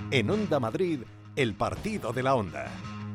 En Onda Madrid, el partido de la Onda.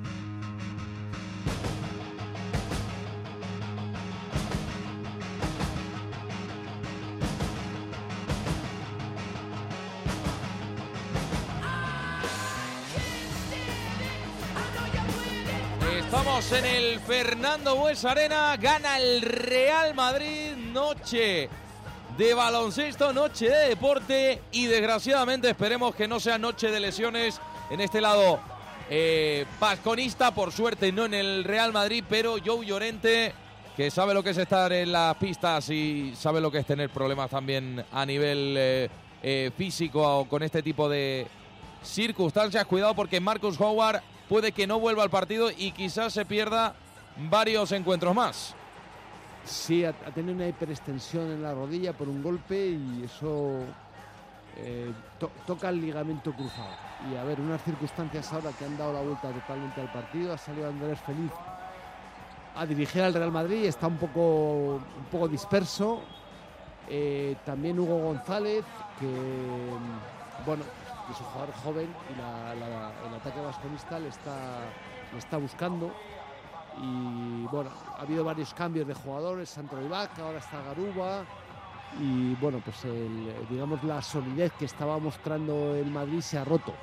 Estamos en el Fernando Bues Arena, gana el Real Madrid, noche de baloncesto, noche de deporte y desgraciadamente esperemos que no sea noche de lesiones en este lado vasconista, por suerte no en el Real Madrid, pero Joe Llorente, que sabe lo que es estar en las pistas y sabe lo que es tener problemas también a nivel físico o con este tipo de circunstancias, cuidado porque Marcus Howard puede que no vuelva al partido y quizás se pierda varios encuentros más. Sí, ha tenido una hiperextensión en la rodilla por un golpe y eso toca el ligamento cruzado. Y a ver, unas circunstancias ahora que han dado la vuelta totalmente al partido. Ha salido Andrés Feliz a dirigir al Real Madrid, está un poco disperso. También Hugo González, que bueno, es un jugador joven y el ataque vasconista le está buscando. Y bueno, ha habido varios cambios de jugadores, Sandro Ibaka, ahora está Garuba. Y bueno, pues digamos la solidez que estaba mostrando el Madrid se ha roto.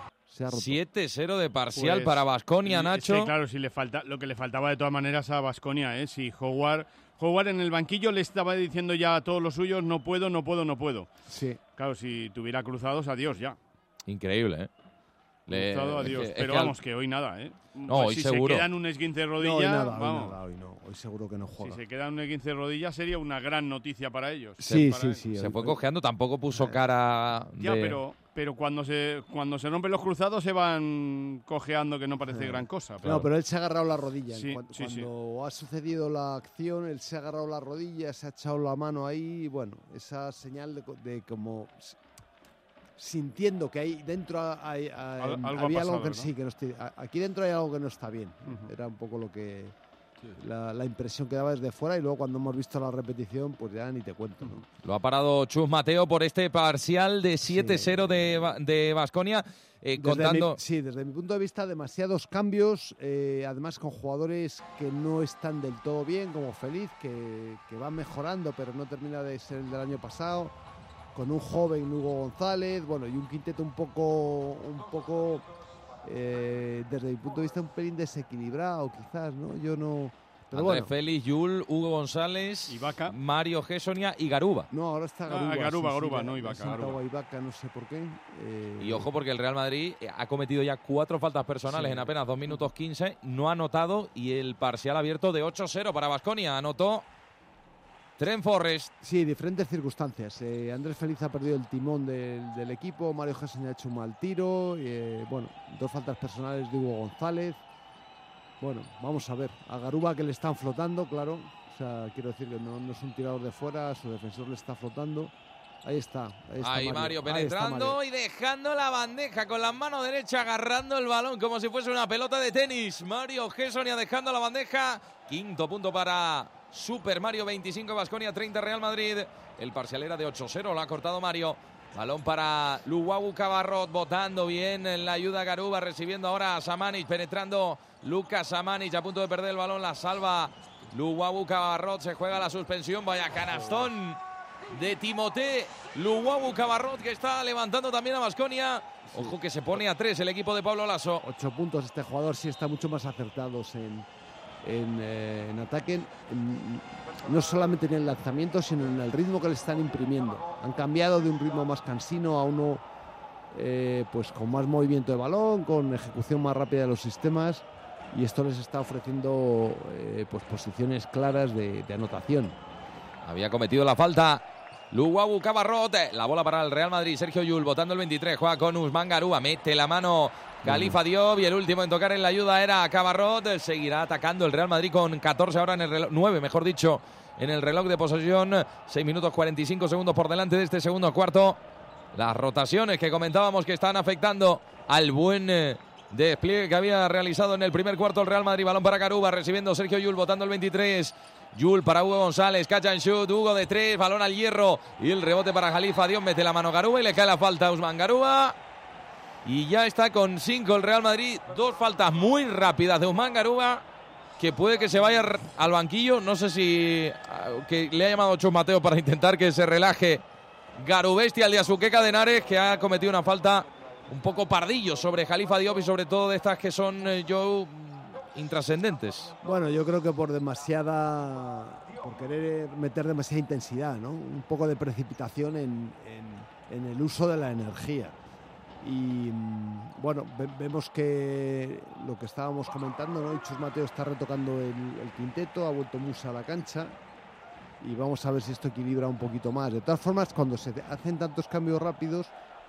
7-0 de parcial para Baskonia, Nacho. Sí, claro, lo que le faltaba de todas maneras a Baskonia, si Howard en el banquillo le estaba diciendo ya a todos los suyos, no puedo. Sí. Claro, si tuviera cruzados, adiós ya. Increíble, Cruzado, adiós. Pero vamos, que hoy nada, No, hoy si seguro. Se queda en un esguince de rodilla, hoy seguro que no juega. Si se queda en un esguince de rodilla sería una gran noticia para ellos. Sí. Se fue cojeando, tampoco puso cara Ya, pero cuando se rompen los cruzados se van cojeando, que no parece gran cosa. No, pero él se ha agarrado la rodilla. Cuando ha sucedido la acción, él se ha agarrado la rodilla, se ha echado la mano ahí. Bueno, esa señal de como sintiendo que ahí dentro había algo que sí, que no estoy, aquí dentro hay algo que no está bien. Era un poco lo que la impresión que daba desde fuera, y luego cuando hemos visto la repetición pues ya ni te cuento, ¿no? Lo ha parado Chus Mateo por este parcial de 7-0 de Baskonia, contando. Desde mi punto de vista demasiados cambios, además con jugadores que no están del todo bien, como Feliz, que va mejorando pero no termina de ser el del año pasado, con un joven Hugo González, bueno, y un quinteto un poco desde mi punto de vista un pelín desequilibrado quizás, ¿no? Yo no... Pero Andrés bueno. Félix, Yul, Hugo González, Ibaka, Mario Gessonia y Garuba. No, ahora está Garuba. Garuba, no Ibaka. Ibaka, no sé por qué. Y ojo porque el Real Madrid ha cometido ya 4 faltas personales en apenas 2 minutos 15, no ha anotado y el parcial abierto de 8-0 para Baskonia. Anotó Trent Forrest. Sí, diferentes circunstancias. Andrés Feliz ha perdido el timón del equipo, Mario Gessonia ha hecho un mal tiro, bueno, 2 faltas personales de Hugo González. Bueno, vamos a ver. A Garuba que le están flotando, claro. O sea, quiero decir que no es un tirador de fuera, su defensor le está flotando. Ahí está Mario penetrando y dejando la bandeja con la mano derecha, agarrando el balón como si fuese una pelota de tenis. Mario Gessonia dejando la bandeja. 5º punto para Super Mario, 25 Baskonia, 30 Real Madrid. El parcial era de 8-0, lo ha cortado Mario. Balón para Luwawu Cabarrot, botando bien en la ayuda Garuba, recibiendo ahora a Samanic, penetrando Lucas Samanic, a punto de perder el balón, la salva Luwawu Cabarrot, se juega la suspensión, vaya canastón de Timothée Luwawu Cabarrot, que está levantando también a Baskonia. Ojo que se pone a 3 el equipo de Pablo Lasso. 8 puntos, este jugador sí está mucho más acertados en ataque, no solamente en el lanzamiento, sino en el ritmo que le están imprimiendo. Han cambiado de un ritmo más cansino a uno pues con más movimiento de balón, con ejecución más rápida de los sistemas, y esto les está ofreciendo pues posiciones claras de anotación. Había cometido la falta Luwawu Cabarrot, la bola para el Real Madrid. Sergio Yul botando el 23, juega con Usman Garuba, mete la mano Khalifa Diop y el último en tocar en la ayuda era Cabarrot. Seguirá atacando el Real Madrid con 14 ahora en el reloj, 9 mejor dicho, en el reloj de posesión. 6 minutos 45 segundos por delante de este segundo cuarto. Las rotaciones que comentábamos que están afectando al buen despliegue que había realizado en el primer cuarto el Real Madrid. Balón para Garuba, recibiendo Sergio Yul, botando el 23. Yul para Hugo González, catch and shoot, Hugo de 3, balón al hierro y el rebote para Khalifa Diop, mete la mano Garuba y le cae la falta a Usman Garuba. Y ya está con 5 el Real Madrid. 2 faltas muy rápidas de Ousmane Garuba, que puede que se vaya al banquillo. No sé si que le ha llamado Chus Mateo para intentar que se relaje Garubesti, al de Azuqueca de Henares, que ha cometido una falta un poco pardillo sobre Khalifa Diop y sobre todo de estas que son intrascendentes. Bueno, yo creo que por querer meter demasiada intensidad, ¿no? Un poco de precipitación en el uso de la energía. Y bueno, vemos que lo que estábamos comentando, ¿no? Chus Mateo está retocando el quinteto, ha vuelto Musa a la cancha y vamos a ver si esto equilibra un poquito más. De todas formas, cuando se hacen tantos cambios rápidos,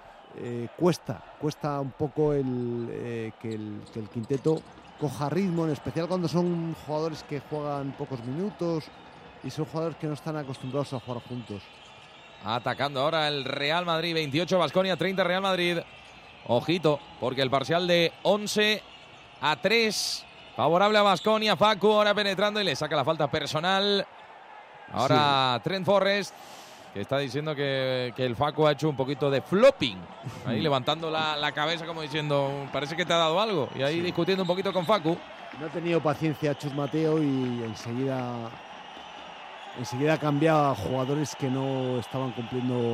cuesta un poco que el quinteto coja ritmo, en especial cuando son jugadores que juegan pocos minutos y son jugadores que no están acostumbrados a jugar juntos. Atacando ahora el Real Madrid, 28 Baskonia, 30 Real Madrid. Ojito, porque el parcial de 11-3, favorable a Baskonia. Facu ahora penetrando y le saca la falta personal. Ahora sí. Trent Forrest, que está diciendo que el Facu ha hecho un poquito de flopping. Ahí levantando la cabeza como diciendo, parece que te ha dado algo. Y ahí discutiendo un poquito con Facu. No ha tenido paciencia Chus Mateo y enseguida ha cambiado a jugadores que no estaban cumpliendo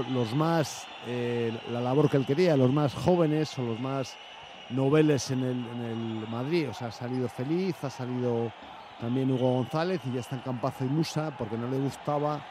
la labor que él quería, los más jóvenes o los más noveles en el Madrid. O sea, ha salido Feliz, ha salido también Hugo González y ya están Campazo y Musa porque no le gustaba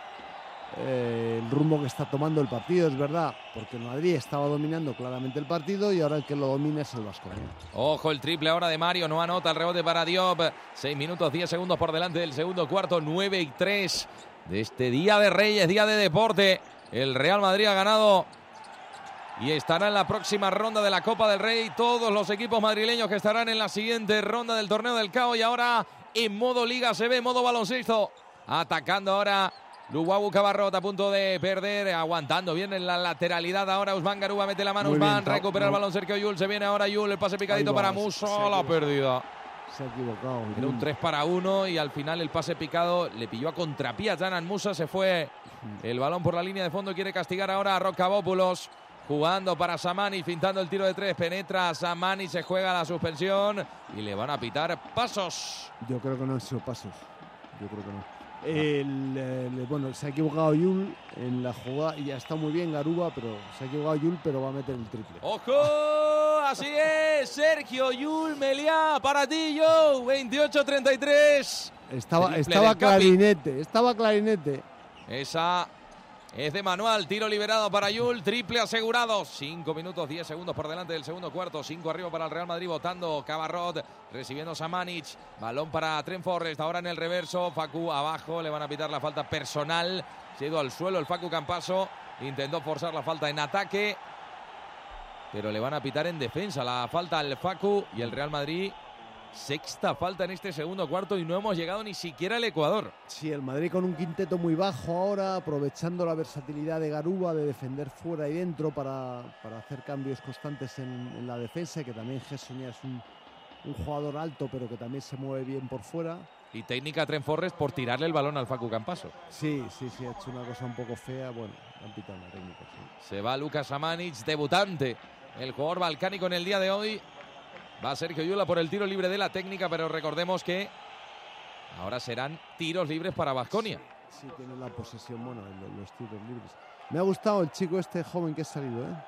el rumbo que está tomando el partido, es verdad, porque el Madrid estaba dominando claramente el partido y ahora el que lo domina es el Baskonia. Ojo, el triple ahora de Mario, no anota, el rebote para Diop. 6 minutos, 10 segundos por delante del segundo cuarto, 9-3 de este Día de Reyes, día de deporte. El Real Madrid ha ganado y estará en la próxima ronda de la Copa del Rey. Todos los equipos madrileños que estarán en la siguiente ronda del Torneo del CAO y ahora en modo Liga CB, modo baloncesto. Atacando ahora Luwawu Cabarrot, a punto de perder, aguantando bien en la lateralidad ahora Ousmane Garuba, mete la mano Ousmane, recupera el balón Sergio Yul, se viene ahora Yul, el pase picadito para Musa, la pérdida. Se ha equivocado. Era un 3-1 y al final el pase picado le pilló a contrapié a Yanan Musa, se fue el balón por la línea de fondo, quiere castigar ahora a Rocabópulos, jugando para Samani, fintando el tiro de 3, penetra Samani, se juega la suspensión y le van a pitar pasos. Yo creo que no han sido pasos, yo creo que no. Bueno, se ha equivocado Yul en la jugada y ya está muy bien Garuba, pero se ha equivocado Yul, pero va a meter el triple. ¡Ojo! Así es, Sergio Yul Meliá, para ti, Joe, 28-33. Estaba clarinete. Esa es de manual, tiro liberado para Yul, triple asegurado. 5 minutos, 10 segundos por delante del segundo cuarto, 5 arriba para el Real Madrid, votando Cabarrot, recibiendo Samanic, balón para Trent Forrest, ahora en el reverso, Facu abajo, le van a pitar la falta personal, se ha ido al suelo el Facu Campaso, intentó forzar la falta en ataque, pero le van a pitar en defensa la falta al Facu y el Real Madrid. Sexta falta en este segundo cuarto y no hemos llegado ni siquiera al Ecuador. Sí, el Madrid con un quinteto muy bajo ahora, aprovechando la versatilidad de Garuba de defender fuera y dentro para hacer cambios constantes en la defensa, que también Gessonia es un jugador alto pero que también se mueve bien por fuera. Y técnica Trent Forrest por tirarle el balón al Facu Campaso. Sí, ha hecho una cosa un poco fea, bueno, han pitado una técnica. Sí. Se va Luka Samanic, debutante, el jugador balcánico en el día de hoy. Va Sergio Yul por el tiro libre de la técnica, pero recordemos que ahora serán tiros libres para Baskonia. Sí, tiene la posesión, bueno, los tiros libres. Me ha gustado el chico este joven que ha salido, ¿eh?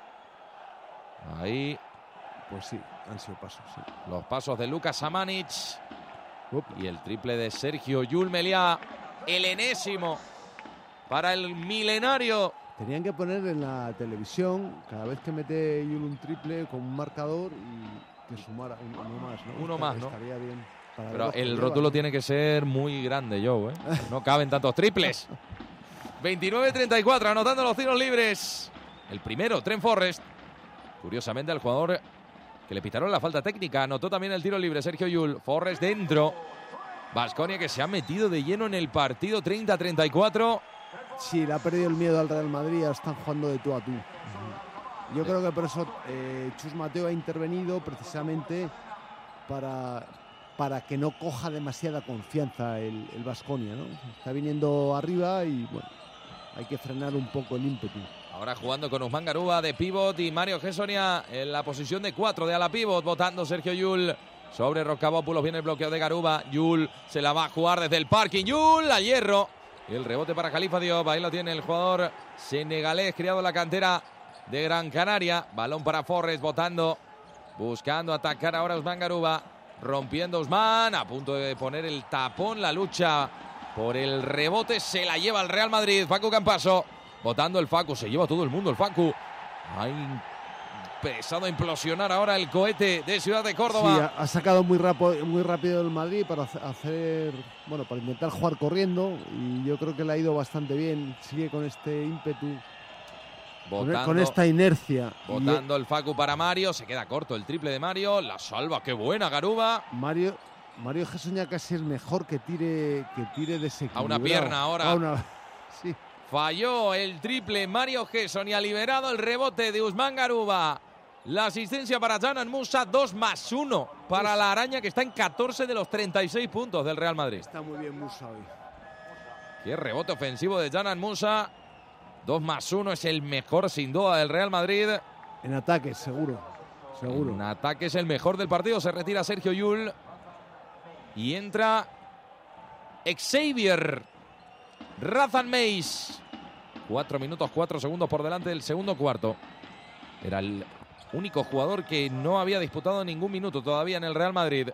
Ahí. Pues sí, han sido pasos, sí. Los pasos de Luka Samanic. Y el triple de Sergio Yul Meliá. El enésimo para el milenario. Tenían que poner en la televisión, cada vez que mete Yul un triple, con un marcador y que sumara uno más, ¿no? Uno más, ¿no? Estaría bien. Pero el rótulo tiene que ser muy grande, Joe, ¿eh? No caben tantos triples. 29-34, anotando los tiros libres. El primero, Trent Forrest. Curiosamente, al jugador que le pitaron la falta técnica, anotó también el tiro libre, Sergio Yul. Forrest dentro. Baskonia que se ha metido de lleno en el partido, 30-34. Sí, le ha perdido el miedo al Real Madrid, ya están jugando de tú a tú. Yo creo que por eso Chus Mateo ha intervenido precisamente para que no coja demasiada confianza el Baskonia, ¿no? Está viniendo arriba y bueno, hay que frenar un poco el ímpetu. Ahora jugando con Usman Garuba de pívot y Mario Gessonia en la posición de 4 de ala pívot, votando Sergio Llull. Sobre Rocabópulos viene el bloqueo de Garuba. Llull se la va a jugar desde el parking. Llull a hierro. Y el rebote para Khalifa Diop. Ahí lo tiene el jugador senegalés, criado en la cantera de Gran Canaria. Balón para Forrest, votando. Buscando atacar ahora Usman Garuba. Rompiendo Usman. A punto de poner el tapón. La lucha por el rebote se la lleva el Real Madrid. Facu Campaso. Votando el Facu. Se lleva todo el mundo el Facu. Ha empezado a implosionar ahora el cohete de Ciudad de Córdoba. Sí, ha sacado muy rápido el Madrid para para intentar jugar corriendo, y yo creo que le ha ido bastante bien. Sigue con este ímpetu, con esta inercia. Botando el Facu para Mario, se queda corto el triple de Mario, la salva, qué buena Garuba. Mario Gessonia casi es mejor que tire desequilibrado. A una pierna ahora. Sí. Falló el triple Mario Gessonia, liberado el rebote de Usman Garuba. La asistencia para Dzanan Musa, 2+1 para la araña, que está en 14 de los 36 puntos del Real Madrid. Está muy bien Musa hoy. Qué rebote ofensivo de Dzanan Musa. 2+1, es el mejor sin duda del Real Madrid. En ataque, seguro. En ataque es el mejor del partido. Se retira Sergio Llull. Y entra Xavier Razan Meis. 4 minutos 4 segundos por delante del segundo cuarto. Era el único jugador que no había disputado ningún minuto todavía en el Real Madrid.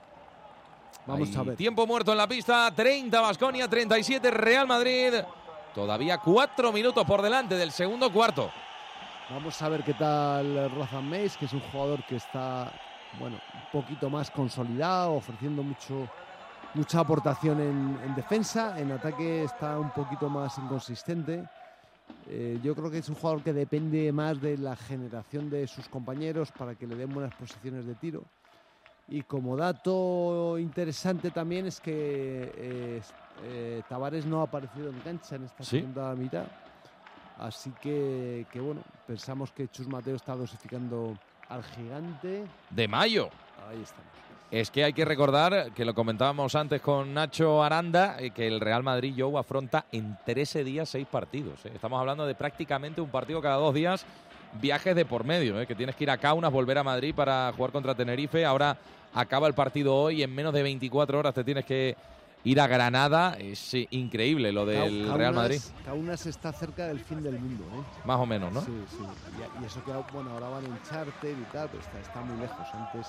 Vamos a ver. Tiempo muerto en la pista. 30 Baskonia, 37 Real Madrid. Todavía 4 minutos por delante del segundo cuarto. Vamos a ver qué tal Razan Meis, que es un jugador que está un poquito más consolidado, ofreciendo mucha aportación en defensa. En ataque está un poquito más inconsistente. Yo creo que es un jugador que depende más de la generación de sus compañeros para que le den buenas posiciones de tiro. Y como dato interesante también es que Tavares no ha aparecido en cancha en esta segunda mitad. Así que pensamos que Chus Mateo está dosificando al gigante. De Mayo. Ahí estamos. Es que hay que recordar, que lo comentábamos antes con Nacho Aranda, que el Real Madrid Joe afronta en 13 días 6 partidos. Estamos hablando de prácticamente un partido cada 2 días, viajes de por medio, que tienes que ir a Kaunas, volver a Madrid para jugar contra Tenerife. Ahora acaba el partido hoy y en menos de 24 horas te tienes que ir a Granada. Es increíble lo del Real Madrid. Kaunas está cerca del fin del mundo, Más o menos, ¿no? Sí. Y eso que ahora van en charter y tal, pero está muy lejos.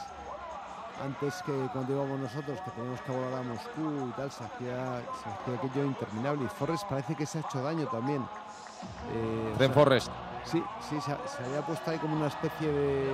Antes que cuando íbamos nosotros, que teníamos que volar a Moscú y tal, se hacía aquello interminable. Y Forrest parece que se ha hecho daño también. Forrest. Sí, se había puesto ahí como una especie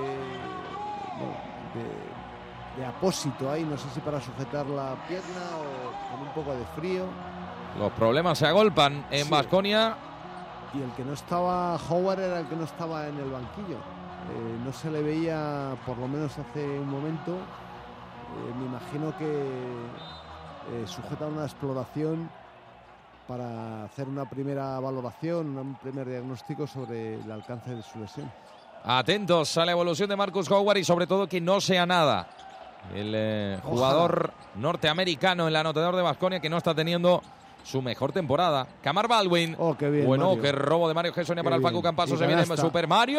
de apósito ahí, no sé si para sujetar la pierna o con un poco de frío. Los problemas se agolpan en Baskonia. Y el que no estaba, Howard, era el que no estaba en el banquillo. No se le veía, por lo menos hace un momento. Me imagino que sujeta una exploración para hacer una primera valoración, un primer diagnóstico sobre el alcance de su lesión. Atentos a la evolución de Marcus Howard y sobre todo que no sea nada. El jugador norteamericano, el anotador de Baskonia, que no está teniendo su mejor temporada. Kamar Baldwin. Oh, qué bien, bueno, Mario. Qué robo de Mario Gessonia para el Facu Campaso. Se viene Super Mario.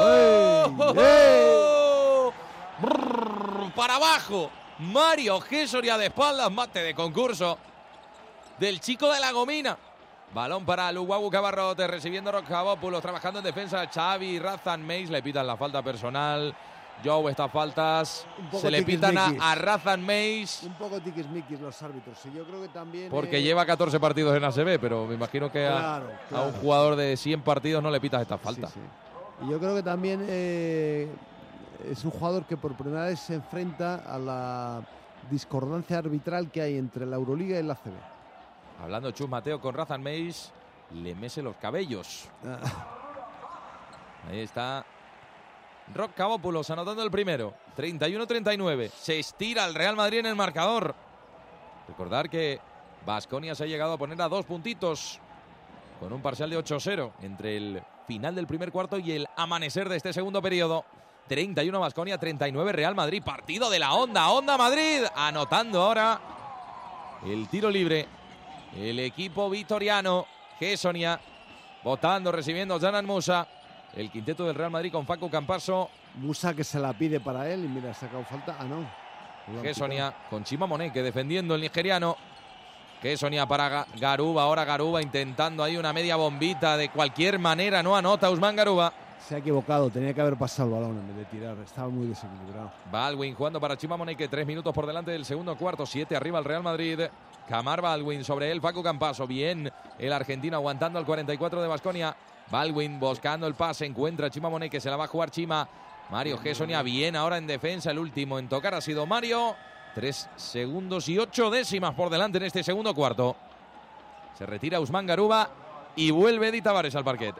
Para abajo. Mario Gessonia de espaldas. Mate de concurso del chico de la gomina. Balón para Luwawu Cabarrote, recibiendo Rocabópulos, trabajando en defensa. Xavi Razan Meis, le pitan la falta personal. Joe, estas faltas se le pitan a Razan Meis. Un poco tiquismiquis los árbitros. Y yo creo que también. Porque lleva 14 partidos en ACB, pero me imagino que a un jugador de 100 partidos no le pitas esta falta. Sí. Y yo creo que también es un jugador que por primera vez se enfrenta a la discordancia arbitral que hay entre la Euroliga y la ACB. Hablando Chus Mateo con Razan Meis, le mece los cabellos. Ahí está Rocabópulos anotando el primero. 31-39. Se estira el Real Madrid en el marcador. Recordar que Baskonia se ha llegado a poner a 2 puntitos con un parcial de 8-0 entre el final del primer cuarto y el amanecer de este segundo periodo. 31 Baskonia, 39 Real Madrid. Partido de la Onda Madrid. Anotando ahora el tiro libre. El equipo vitoriano, Gessonia, Botando, recibiendo Janan Musa. El quinteto del Real Madrid con Facu Campaso. Musa que se la pide para él y mira, ha sacado falta. Ah, no. Gessonia con Chima Moneke defendiendo el nigeriano. Gessonia para Garuba. Ahora Garuba intentando ahí una media bombita. De cualquier manera no anota Usman Garuba. Se ha equivocado, tenía que haber pasado el balón en vez de tirar. Estaba muy desequilibrado. Baldwin jugando para Chima Moneke. 3 minutos por delante del segundo cuarto. 7 arriba el Real Madrid. Camar Baldwin sobre él. Facu Campaso. Bien el argentino aguantando al 44 de Baskonia. Baldwin buscando el pase. Encuentra a Chima Moneke. Se la va a jugar Chima. Mario Gessonia bien ahora en defensa. El último en tocar ha sido Mario. 3 segundos y 8 décimas por delante en este segundo cuarto. Se retira Usman Garuba y vuelve Edi Tavares al parquet.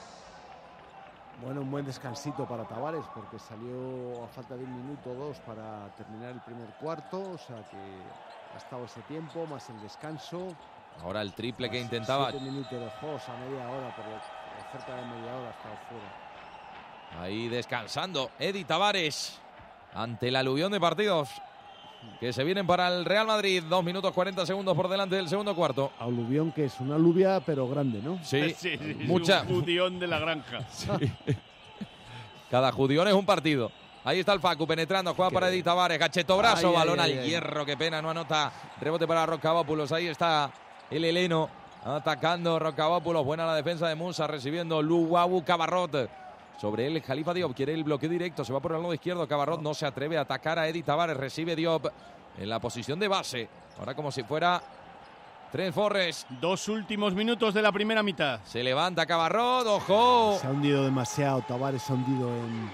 Bueno, un buen descansito para Tavares porque salió a falta de 1 minuto o 2 para terminar el primer cuarto. O sea que ha estado ese tiempo, más el descanso. Ahora el triple que intentaba. 7 minutos de juegos a media hora, pero cerca de media hora ha estado fuera. Ahí descansando Edi Tavares ante el aluvión de partidos que se vienen para el Real Madrid. 2 minutos 40 segundos por delante del segundo cuarto. Aluvión que es una aluvia pero grande, ¿no? Sí, sí, mucha. Un judión de la granja. Sí. Cada judión es un partido. Ahí está el Facu penetrando, juega para Edi Tavares, gacheto brazo, balón al hierro, qué pena, no anota, rebote para Rocabópulos. Ahí está el heleno atacando Rocabópulos, buena la defensa de Musa, recibiendo Luwawu Cabarrot. Sobre él, Khalifa Diop quiere el bloqueo directo, se va por el lado izquierdo. Cabarrot no se atreve a atacar a Edi Tavares, recibe Diop en la posición de base. Ahora como si fuera Trent Forrest. 2 últimos minutos de la primera mitad. Se levanta Cabarrot, ojo. Se ha hundido demasiado, Tavares se ha hundido en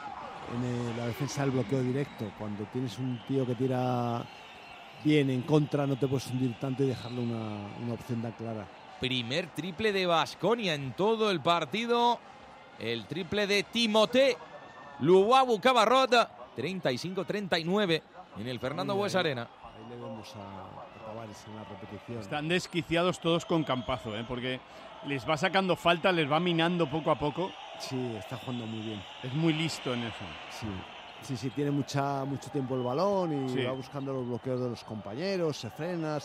la defensa del bloqueo directo. Cuando tienes un tío que tira bien en contra, no te puedes hundir tanto y dejarle una opción tan clara. Primer triple de Baskonia en todo el partido. El triple de Timothé Luwawu Cabarrot, 35-39 en el Fernando Bues Arena. Ahí le vemos a Tavares en la repetición. Están desquiciados todos con Campazo, porque les va sacando falta, les va minando poco a poco. Sí, está jugando muy bien. Es muy listo en eso. Sí, tiene mucho tiempo el balón y sí, va buscando los bloqueos de los compañeros, se frena,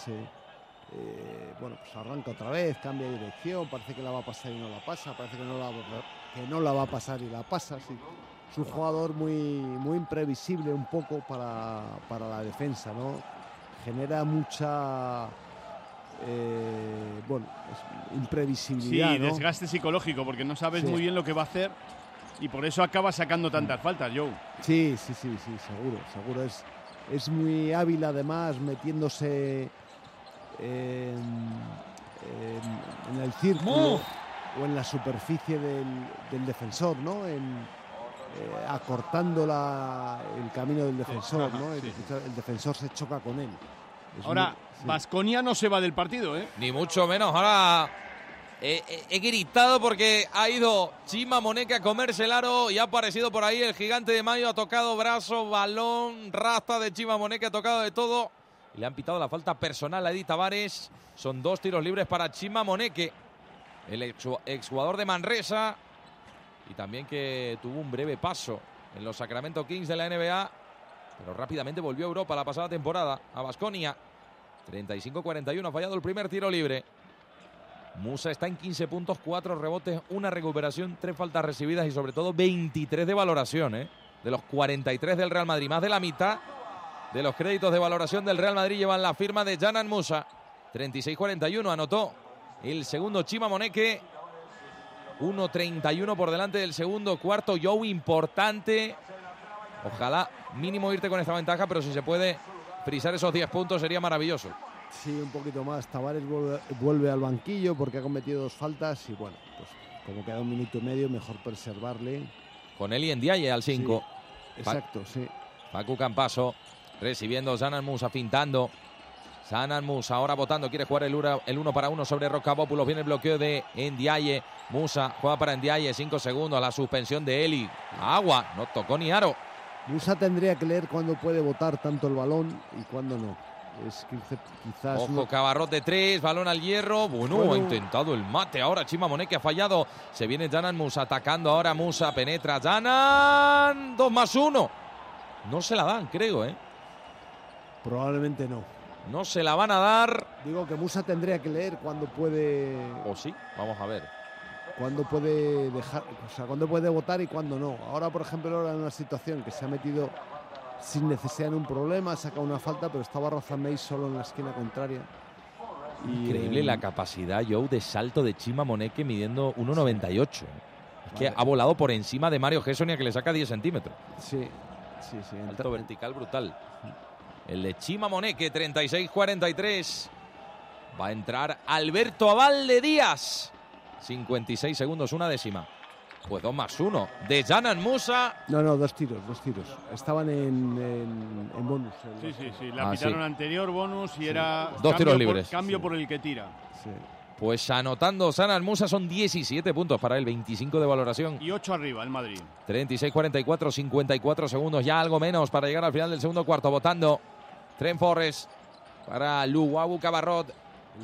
bueno, pues arranca otra vez, cambia de dirección, parece que la va a pasar y no la pasa, parece que no la va a pasar y la pasa. Sí. Es un jugador muy imprevisible un poco para la defensa, ¿no? Genera mucha imprevisibilidad. Sí, ¿no? Desgaste psicológico, porque no sabes muy bien lo que va a hacer y por eso acaba sacando tantas faltas, Joe. Sí, seguro. Es muy hábil además metiéndose en el círculo o en la superficie del defensor, ¿no? Acortando el camino del defensor, ¿no? El defensor se choca con él. Ahora, Baskonia no se va del partido, ¿eh? Ni mucho menos. Ahora he gritado porque ha ido Chima Moneke a comerse el aro y ha aparecido por ahí el gigante de Mayo. Ha tocado brazo, balón, rasta de Chima Moneke, ha tocado de todo. Le han pitado la falta personal a Edi Tavares. Son 2 tiros libres para Chima Moneke, el exjugador de Manresa y también que tuvo un breve paso en los Sacramento Kings de la NBA, pero rápidamente volvió a Europa la pasada temporada, a Baskonia. 35-41, ha fallado el primer tiro libre. Musa está en 15 puntos, 4 rebotes, 1 recuperación, 3 faltas recibidas y sobre todo 23 de valoración, de los 43 del Real Madrid. Más de la mitad de los créditos de valoración del Real Madrid llevan la firma de Janan Musa. 36-41, anotó el segundo Chima Moneke. 1.31 por delante del segundo cuarto. Joe, importante. Ojalá mínimo irte con esta ventaja, pero si se puede frisar esos 10 puntos sería maravilloso. Sí, un poquito más. Tavares vuelve al banquillo porque ha cometido 2 faltas y bueno, pues como queda 1 minuto y medio, mejor preservarle. Con Eli Ndiaye al 5. Sí, exacto, sí. Facu Campaso recibiendo Janan Musa, fintando. Janan Musa ahora botando, quiere jugar el 1 para 1 sobre Rocabópulos. Viene el bloqueo de Ndiaye. Musa juega para Ndiaye, 5 segundos. La suspensión de Eli. Agua, no tocó ni aro. Musa tendría que leer cuándo puede botar tanto el balón y cuándo no. Es quizás. Ojo, Cabarrot de 3, balón al hierro. Bueno, ha intentado el mate. Ahora Chima Moneke ha fallado. Se viene Janan Musa atacando. Ahora Musa penetra. Janan, 2+1. No se la dan, creo, Probablemente no. No se la van a dar. Digo que Musa tendría que leer cuando puede. ¿O sí? Vamos a ver. cuándo puede dejar, o sea, cuándo puede votar y cuándo no. Ahora, por ejemplo, ahora en una situación que se ha metido sin necesidad en un problema, ha sacado una falta, pero estaba Rozamei solo en la esquina contraria. Increíble la capacidad, Joe, de salto de Chima Moneke midiendo 1,98. Es que ha volado por encima de Mario Gessonia, que le saca 10 centímetros. Sí. Salto vertical brutal. El de Chima Moneke, 36-43. Va a entrar Alberto Abalde Díaz. 56 segundos, una décima. Pues 2+1 de Dzanan Musa. No, dos tiros. Estaban en bonus. Sí. La pitaron anterior, bonus, y era 2 tiros libres. Cambio por el que tira. Sí. Pues anotando Dzanan Musa son 17 puntos para él, 25 de valoración. Y 8 arriba el Madrid. 36-44, 54 segundos, ya algo menos para llegar al final del segundo cuarto. Votando Trent Forrest para Luwawu Cabarrot.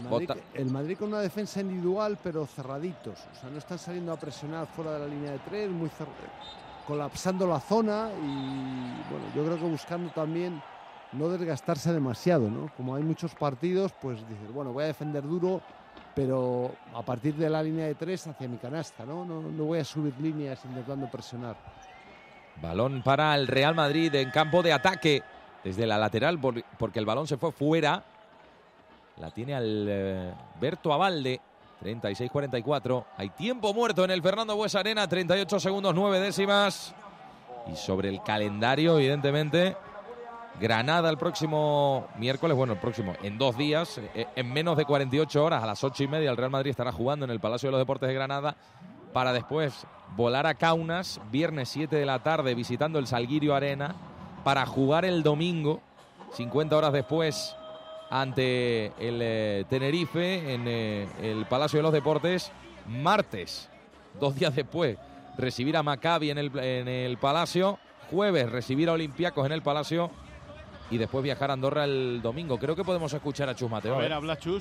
El Madrid con una defensa individual, pero cerraditos. O sea, no están saliendo a presionar fuera de la línea de 3, colapsando la zona y, bueno, yo creo que buscando también no desgastarse demasiado, ¿no? Como hay muchos partidos, pues dices, bueno, voy a defender duro, pero a partir de la línea de 3 hacia mi canasta, ¿no? No voy a subir líneas intentando presionar. Balón para el Real Madrid en campo de ataque desde la lateral, porque el balón se fue fuera. La tiene Alberto Abalde, 36-44. Hay tiempo muerto en el Fernando Buesa Arena, 38 segundos, 9 décimas. Y sobre el calendario, evidentemente, Granada el próximo miércoles, en 2 días, en menos de 48 horas, a las 8:30, el Real Madrid estará jugando en el Palacio de los Deportes de Granada, para después volar a Kaunas, viernes 7 de la tarde, visitando el Salguirio Arena, para jugar el domingo, 50 horas después, ante el Tenerife en el Palacio de los Deportes. Martes, 2 días después, recibir a Maccabi en el Palacio. Jueves, recibir a Olympiacos en el Palacio. Y después viajar a Andorra el domingo. Creo que podemos escuchar a Chus Mateo. A ver, habla Chus.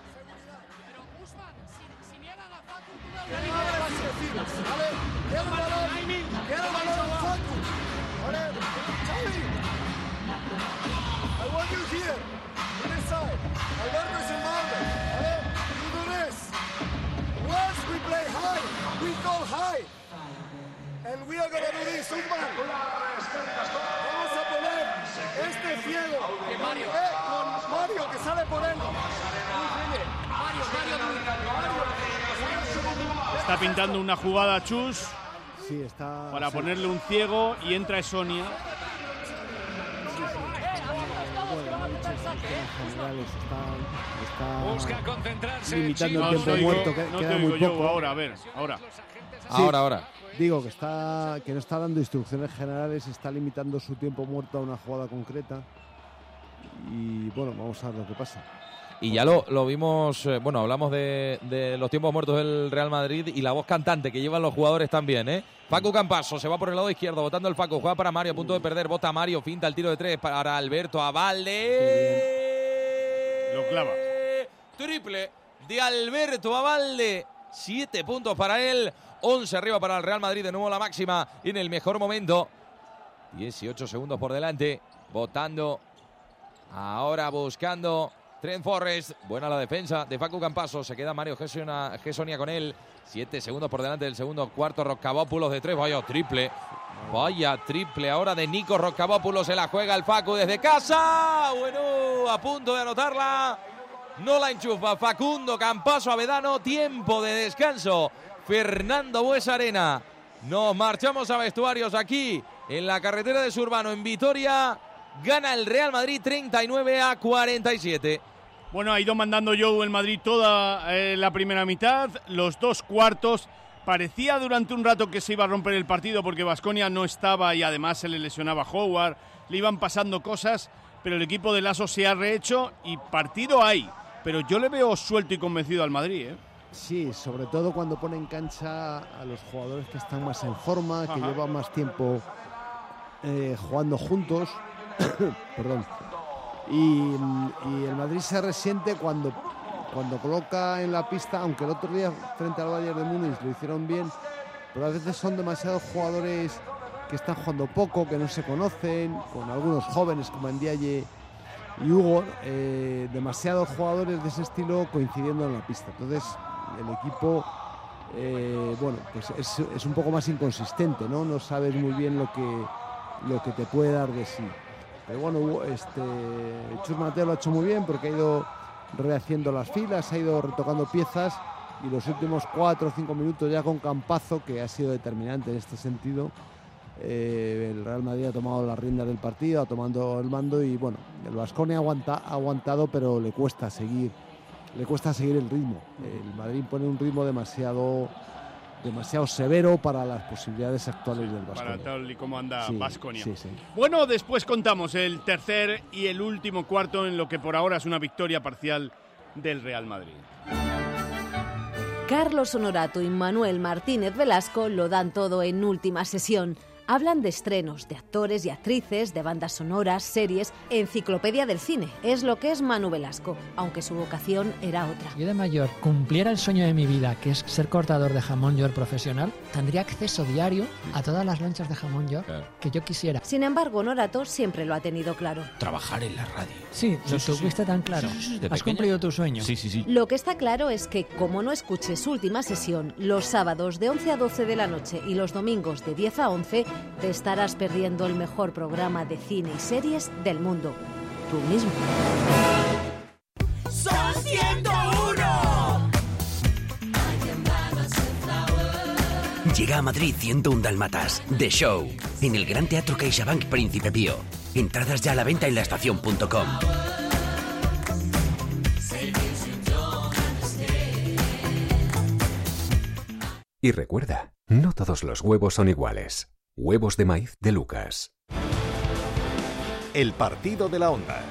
Alberto is involved. You do this. Once we play high, we go high. And we are going to do this, Usman. Vamos a poner este ciego con Mario que sale por él. Está pintando una jugada Chus. Sí, está. Para ponerle un ciego y entra Sonia. Está busca concentrarse, limitando el tiempo muerto, queda muy poco. Ahora, a ver, ahora. Sí, ahora. Digo que no está dando instrucciones generales, está limitando su tiempo muerto a una jugada concreta. Y bueno, vamos a ver lo que pasa. Y ya lo vimos, hablamos de los tiempos muertos del Real Madrid y la voz cantante que llevan los jugadores también, ¿eh? Facu Campaso se va por el lado izquierdo, botando el Facu, juega para Mario, a punto de perder, bota Mario, finta el tiro de 3 para Alberto Abalde. Lo clava. Triple de Alberto Abalde, 7 puntos para él, 11 arriba para el Real Madrid, de nuevo la máxima en el mejor momento. 18 segundos por delante, botando, ahora buscando Trent Forrest, buena la defensa de Facu Campaso, se queda Mario Gessonia con él, 7 segundos por delante del segundo cuarto, Roscabópulos de 3, vaya triple ahora de Nico Roscabópulos, se la juega el Facu desde casa, bueno, a punto de anotarla, no la enchufa Facundo Campaso Avedano, tiempo de descanso, Fernando Buesa Arena, nos marchamos a vestuarios aquí en la carretera de Surbano en Vitoria. Gana el Real Madrid 39-47. Bueno, ha ido mandando Joe el Madrid toda la primera mitad, los 2 cuartos. Parecía durante un rato que se iba a romper el partido porque Baskonia no estaba y además se le lesionaba Howard. Le iban pasando cosas, pero el equipo de Lasso se ha rehecho y partido hay. Pero yo le veo suelto y convencido al Madrid, ¿eh? Sí, sobre todo cuando pone en cancha a los jugadores que están más en forma, que llevan más tiempo jugando juntos. Perdón. Y el Madrid se resiente cuando coloca en la pista, aunque el otro día frente al Bayern de Múnich lo hicieron bien, pero a veces son demasiados jugadores que están jugando poco, que no se conocen, con algunos jóvenes como Ndiaye y Hugo, demasiados jugadores de ese estilo coincidiendo en la pista. Entonces el equipo bueno, pues es un poco más inconsistente, ¿no? No sabes muy bien lo que te puede dar de sí. Pero bueno, Chus Mateo lo ha hecho muy bien porque ha ido rehaciendo las filas, ha ido retocando piezas, y los últimos 4 o 5 minutos ya con Campazo, que ha sido determinante en este sentido, el Real Madrid ha tomado las riendas del partido, ha tomado el mando, y bueno, el Baskonia ha aguantado, pero le cuesta seguir el ritmo. El Madrid pone un ritmo demasiado severo para las posibilidades actuales del Baskonia. Para tal y como anda Baskonia. Sí, sí. Bueno, después contamos el tercer y el último cuarto, en lo que por ahora es una victoria parcial del Real Madrid. Carlos Honorato y Manuel Martínez Velasco lo dan todo en Última Sesión. Hablan de estrenos, de actores y actrices, de bandas sonoras, series, enciclopedia del cine. Es lo que es Manu Velasco, aunque su vocación era otra. Yo de mayor cumpliera el sueño de mi vida, que es ser cortador de jamón york profesional, tendría acceso diario a todas las lonchas de jamón york que yo quisiera. Sin embargo, Honorato siempre lo ha tenido claro. Trabajar en la radio. Sí, lo tuviste tan claro. Has cumplido tu sueño. Sí. Lo que está claro es que, como no escuches Última Sesión los sábados de 11 a 12 de la noche y los domingos de 10 a 11, te estarás perdiendo el mejor programa de cine y series del mundo. Tú mismo. ¡Son 101! Llega a Madrid 101 Dálmatas, The Show, en el Gran Teatro CaixaBank Príncipe Pío. Entradas ya a la venta en laestacion.com. Y recuerda, no todos los huevos son iguales. Huevos de maíz de Lucas. El partido de la Onda.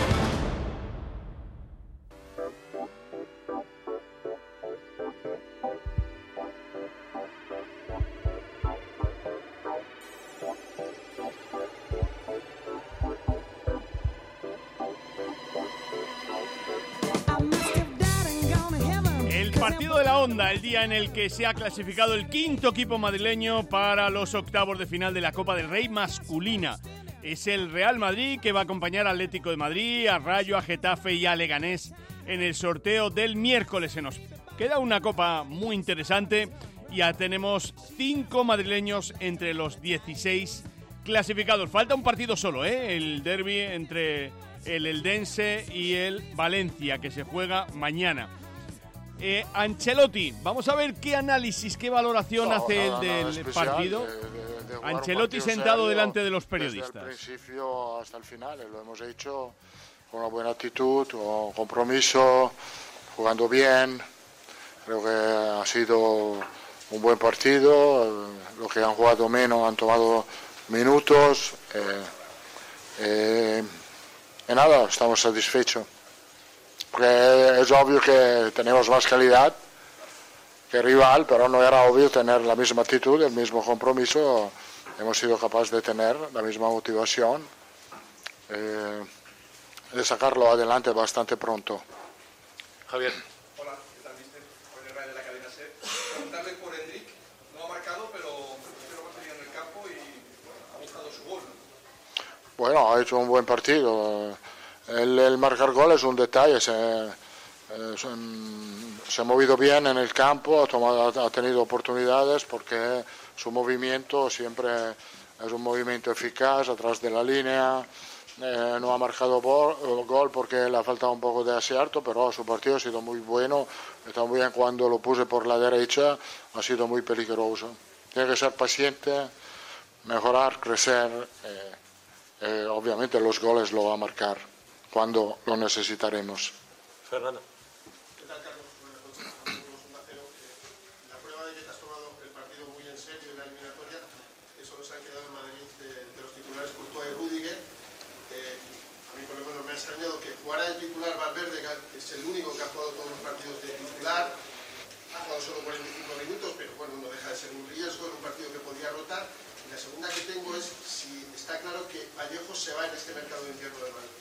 Partido de la Onda, el día en el que se ha clasificado el quinto equipo madrileño para los octavos de final de la Copa del Rey masculina. Es el Real Madrid, que va a acompañar al Atlético de Madrid, a Rayo, a Getafe y a Leganés en el sorteo del miércoles. Se nos queda una copa muy interesante. Ya tenemos 5 madrileños entre los 16 clasificados. Falta un partido solo, el derbi entre el Eldense y el Valencia, que se juega mañana. Ancelotti, vamos a ver qué análisis, qué valoración hace él del partido. Ancelotti sentado delante de los periodistas. Desde el principio hasta el final, lo hemos hecho con una buena actitud, con compromiso, jugando bien. Creo que ha sido un buen partido. Los que han jugado menos han tomado minutos. Y nada, estamos satisfechos. Porque es obvio que tenemos más calidad que rival, pero no era obvio tener la misma actitud, el mismo compromiso. Hemos sido capaces de tener la misma motivación, de sacarlo adelante bastante pronto. Javier. Hola, ¿qué tal, mister? Javier Ray de la cadena SER. Preguntarle por Endrick. No ha marcado, pero lo ha tenido en el campo y ha buscado su gol. Bueno, ha hecho un buen partido. El marcar gol es un detalle, se ha movido bien en el campo, ha tenido oportunidades porque su movimiento siempre es un movimiento eficaz atrás de la línea. No ha marcado gol porque le ha faltado un poco de acierto, pero su partido ha sido muy bueno. También cuando lo puse por la derecha ha sido muy peligroso. Tiene que ser paciente, mejorar, crecer. Obviamente los goles lo va a marcar cuando lo necesitaremos. Fernando. ¿Qué tal, Carlos? Buenas noches. La prueba de que te has tomado el partido muy en serio en la eliminatoria, eso nos ha quedado en Madrid de los titulares Courtois y Rüdiger. A mí por lo menos me ha extrañado que jugara el titular Valverde, que es el único que ha jugado todos los partidos de titular. Ha jugado solo 45 minutos, pero bueno, no deja de ser un riesgo en un partido que podía rotar. Y la segunda que tengo es si está claro que Vallejo se va en este mercado de invierno de Madrid.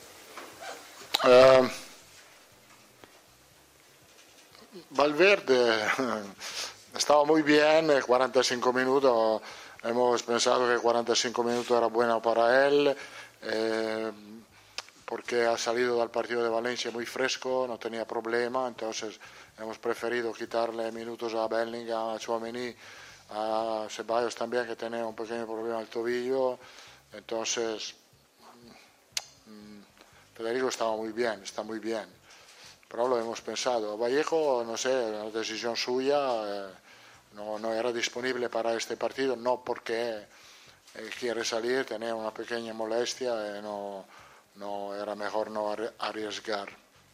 Valverde estaba muy bien, 45 minutos, hemos pensado que 45 minutos era bueno para él, porque ha salido del partido de Valencia muy fresco, no tenía problema, entonces hemos preferido quitarle minutos a Bellingham, a Tchouaméni, a Ceballos también, que tenía un pequeño problema al tobillo. Entonces Federico está muy bien, pero lo hemos pensado. Vallejo, no sé, una decisión suya, no era disponible para este partido, no porque quiere salir, tenía una pequeña molestia, no era mejor no arriesgar.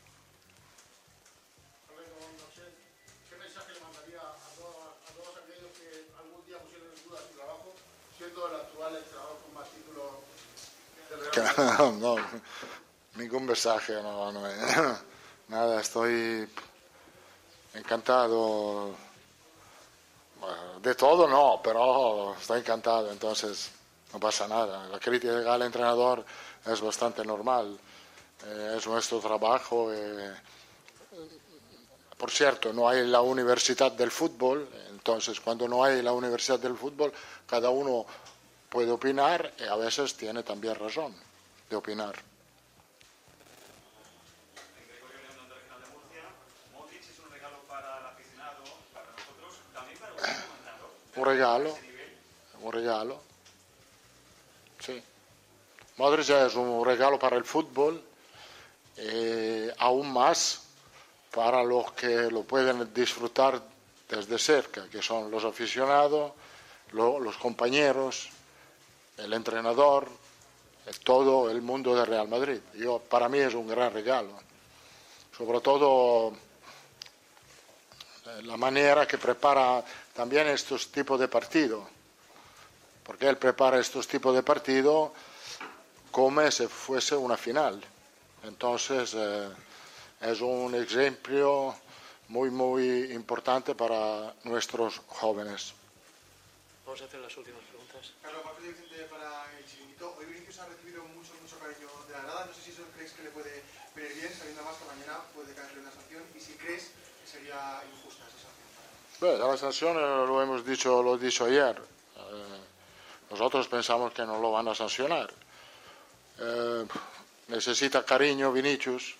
¿Qué mensaje le mandaría a todos aquellos que algún día pusieron en duda su trabajo, siendo el actual entrenador con más títulos del Real Madrid? No, ningún mensaje, nada, estoy encantado. De todo no, pero estoy encantado, entonces no pasa nada. La crítica al entrenador es bastante normal, es nuestro trabajo. Por cierto, no hay la universidad del fútbol, entonces cuando no hay la universidad del fútbol, cada uno puede opinar y a veces tiene también razón de opinar. Un regalo, sí. Modric es un regalo para el fútbol, aún más para los que lo pueden disfrutar desde cerca, que son los aficionados, los compañeros, el entrenador, todo el mundo del Real Madrid. Para mí es un gran regalo, sobre todo la manera que prepara también estos tipos de partidos, porque él prepara estos tipos de partidos como si fuese una final. Entonces es un ejemplo muy importante para nuestros jóvenes. Vamos a hacer las últimas preguntas. Carlos, más precisamente para el Chiringuito. Hoy Vinicius ha recibido mucho cariño de la grada. No sé si eso crees que le puede venir bien, sabiendo más que mañana puede caerle una sanción, y si crees que sería injusta esa sanción. La sanción lo he dicho ayer. Nosotros pensamos que no lo van a sancionar. ¿Necesita cariño Vinicius?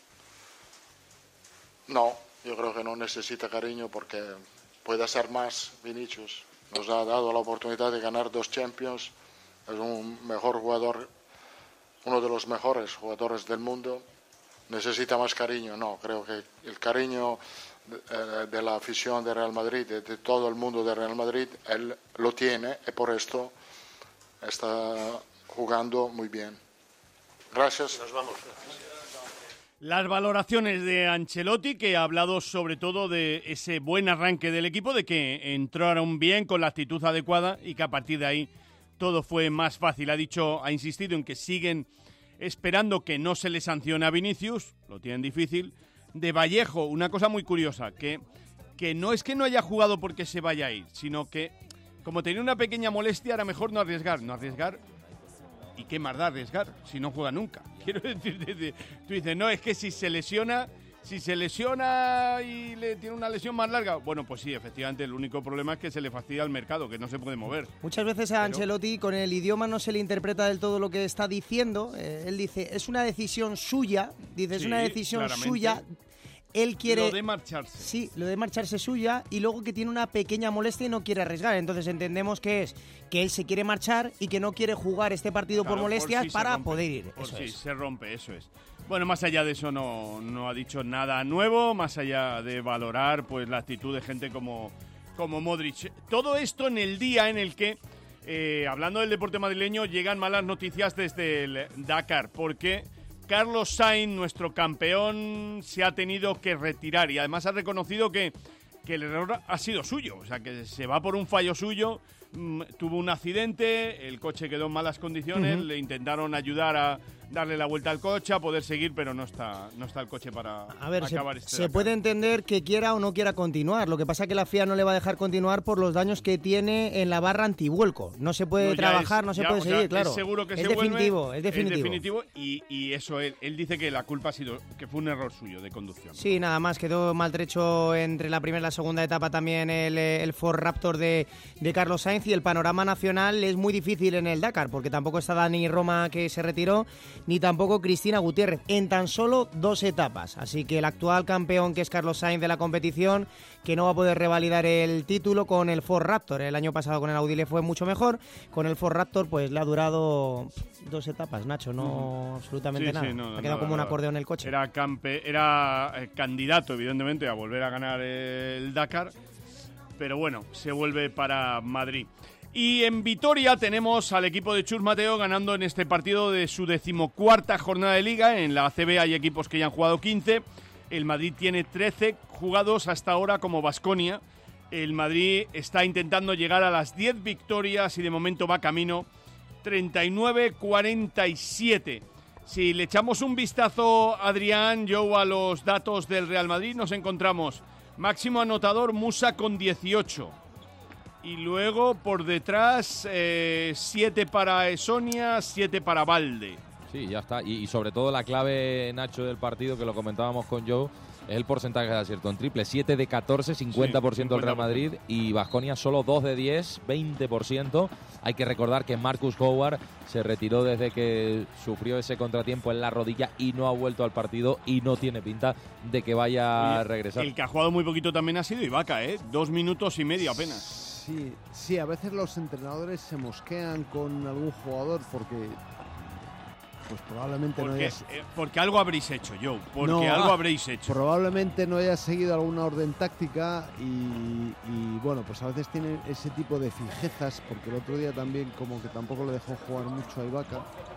No, yo creo que no necesita cariño porque puede hacer más Vinicius. Nos ha dado la oportunidad de ganar 2 Champions. Es un mejor jugador, uno de los mejores jugadores del mundo. ¿Necesita más cariño? No, creo que el cariño de la afición de Real Madrid, de todo el mundo de Real Madrid, él lo tiene y por esto está jugando muy bien. Gracias. Nos vamos. Las valoraciones de Ancelotti, que ha hablado sobre todo de ese buen arranque del equipo, de que entraron bien con la actitud adecuada y que a partir de ahí todo fue más fácil. Ha insistido en que siguen esperando que no se le sancione a Vinicius, lo tienen difícil. De Vallejo, una cosa muy curiosa, que no es que no haya jugado porque se vaya a ir, sino que como tenía una pequeña molestia era mejor no arriesgar. ¿Y qué más da arriesgar si no juega nunca? Quiero decir, tú dices, no, es que si se lesiona y le tiene una lesión más larga, bueno, pues sí, efectivamente, el único problema es que se le fastidia el mercado, que no se puede mover. Muchas veces a Ancelotti con el idioma no se le interpreta del todo lo que está diciendo. Él dice, es una decisión suya, es una decisión suya. Él quiere... Lo de marcharse. Sí, lo de marcharse suya, y luego que tiene una pequeña molestia y no quiere arriesgar. Entonces entendemos que es que él se quiere marchar y que no quiere jugar este partido por molestias para poder ir. Se rompe, eso es. Bueno, más allá de eso no ha dicho nada nuevo, más allá de valorar pues la actitud de gente como Modric. Todo esto en el día en el que, hablando del deporte madrileño, llegan malas noticias desde el Dakar, porque Carlos Sainz, nuestro campeón, se ha tenido que retirar y además ha reconocido que el error ha sido suyo, o sea que se va por un fallo suyo. Tuvo un accidente, el coche quedó en malas condiciones, le intentaron ayudar a darle la vuelta al coche, a poder seguir, pero no está el coche para acabar se puede entender que quiera o no quiera continuar, lo que pasa es que la FIA no le va a dejar continuar por los daños que tiene en la barra antivuelco. No se puede trabajar, no se puede seguir, claro. Es seguro que es definitivo. Es definitivo y eso, él dice que la culpa ha sido, que fue un error suyo de conducción. Sí, nada más, quedó maltrecho entre la primera y la segunda etapa también el Ford Raptor de Carlos Sainz. Sainz y el panorama nacional es muy difícil en el Dakar, porque tampoco está Dani Roma, que se retiró, ni tampoco Cristina Gutiérrez, en tan solo 2 etapas. Así que el actual campeón, que es Carlos Sainz de la competición, que no va a poder revalidar el título con el Ford Raptor. El año pasado con el Audi le fue mucho mejor, con el Ford Raptor pues le ha durado 2 etapas, Nacho, no absolutamente nada. Ha quedado como un acordeón el coche. Era candidato, evidentemente, a volver a ganar el Dakar, pero bueno, se vuelve para Madrid. Y en Vitoria tenemos al equipo de Chus Mateo ganando en este partido de su 14ª jornada de Liga. En la ACB hay equipos que ya han jugado 15. El Madrid tiene 13 jugados hasta ahora como Baskonia. El Madrid está intentando llegar a las 10 victorias y de momento va camino 39-47. Si le echamos un vistazo, Adrián, yo a los datos del Real Madrid, nos encontramos máximo anotador Musa con 18. Y luego por detrás 7 para Sonia, 7 para Valde. Sí, ya está. Y sobre todo la clave, Nacho, del partido, que lo comentábamos con Joe, es el porcentaje de acierto en triple. 7 de 14, 50% del Real Madrid, y Baskonia solo 2 de 10, 20%. Hay que recordar que Marcus Howard se retiró desde que sufrió ese contratiempo en la rodilla y no ha vuelto al partido y no tiene pinta de que vaya a regresar. El que ha jugado muy poquito también ha sido Ibaka, 2 minutos y medio apenas. Sí, a veces los entrenadores se mosquean con algún jugador porque... Pues probablemente porque algo habréis hecho, Joe. Algo habréis hecho. Probablemente no hayas seguido alguna orden táctica y bueno, pues a veces tienen ese tipo de fijezas, porque el otro día también como que tampoco le dejó jugar mucho a Ibaka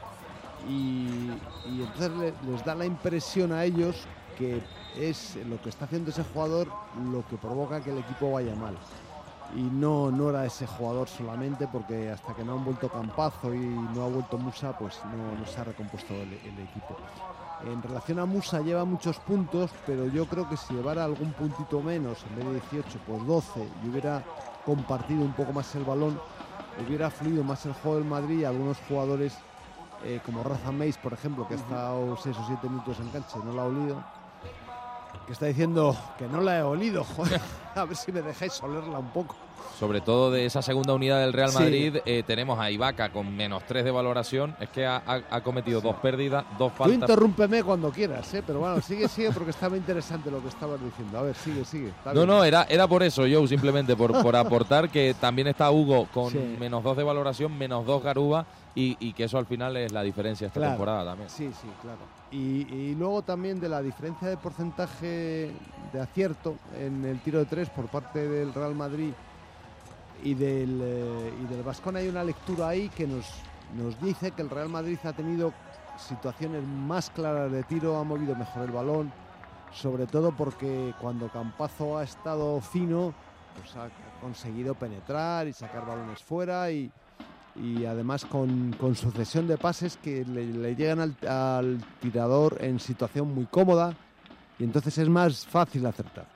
y entonces les da la impresión a ellos que es lo que está haciendo ese jugador lo que provoca que el equipo vaya mal. Y no era ese jugador solamente, porque hasta que no han vuelto Campazo y no ha vuelto Musa, pues no se ha recompuesto el equipo. En relación a Musa, lleva muchos puntos, pero yo creo que si llevara algún puntito menos, en vez de 18, pues 12, y hubiera compartido un poco más el balón, hubiera fluido más el juego del Madrid, y algunos jugadores como Rafa Meis, por ejemplo, que ha estado 6 o 7 minutos en cancha y no la ha olido, que está diciendo que no la he olido, joder, a ver si me dejáis olerla un poco. Sobre todo de esa segunda unidad del Real Madrid, tenemos a Ibaka con -3 de valoración. Es que ha cometido 2 pérdidas, 2 faltas. Tú interrúmpeme cuando quieras, pero bueno, sigue, porque estaba interesante lo que estabas diciendo. A ver, sigue. No, era por eso, Joe, simplemente por aportar que también está Hugo con -2 de valoración, -2 Garuba, y que eso al final es la diferencia esta temporada también. Sí, claro. Y luego también de la diferencia de porcentaje de acierto en el tiro de 3 por parte del Real Madrid y del Baskonia, hay una lectura ahí que nos dice que el Real Madrid ha tenido situaciones más claras de tiro, ha movido mejor el balón, sobre todo porque cuando Campazo ha estado fino, pues ha conseguido penetrar y sacar balones fuera y además con sucesión de pases que le llegan al tirador en situación muy cómoda, y entonces es más fácil acertar.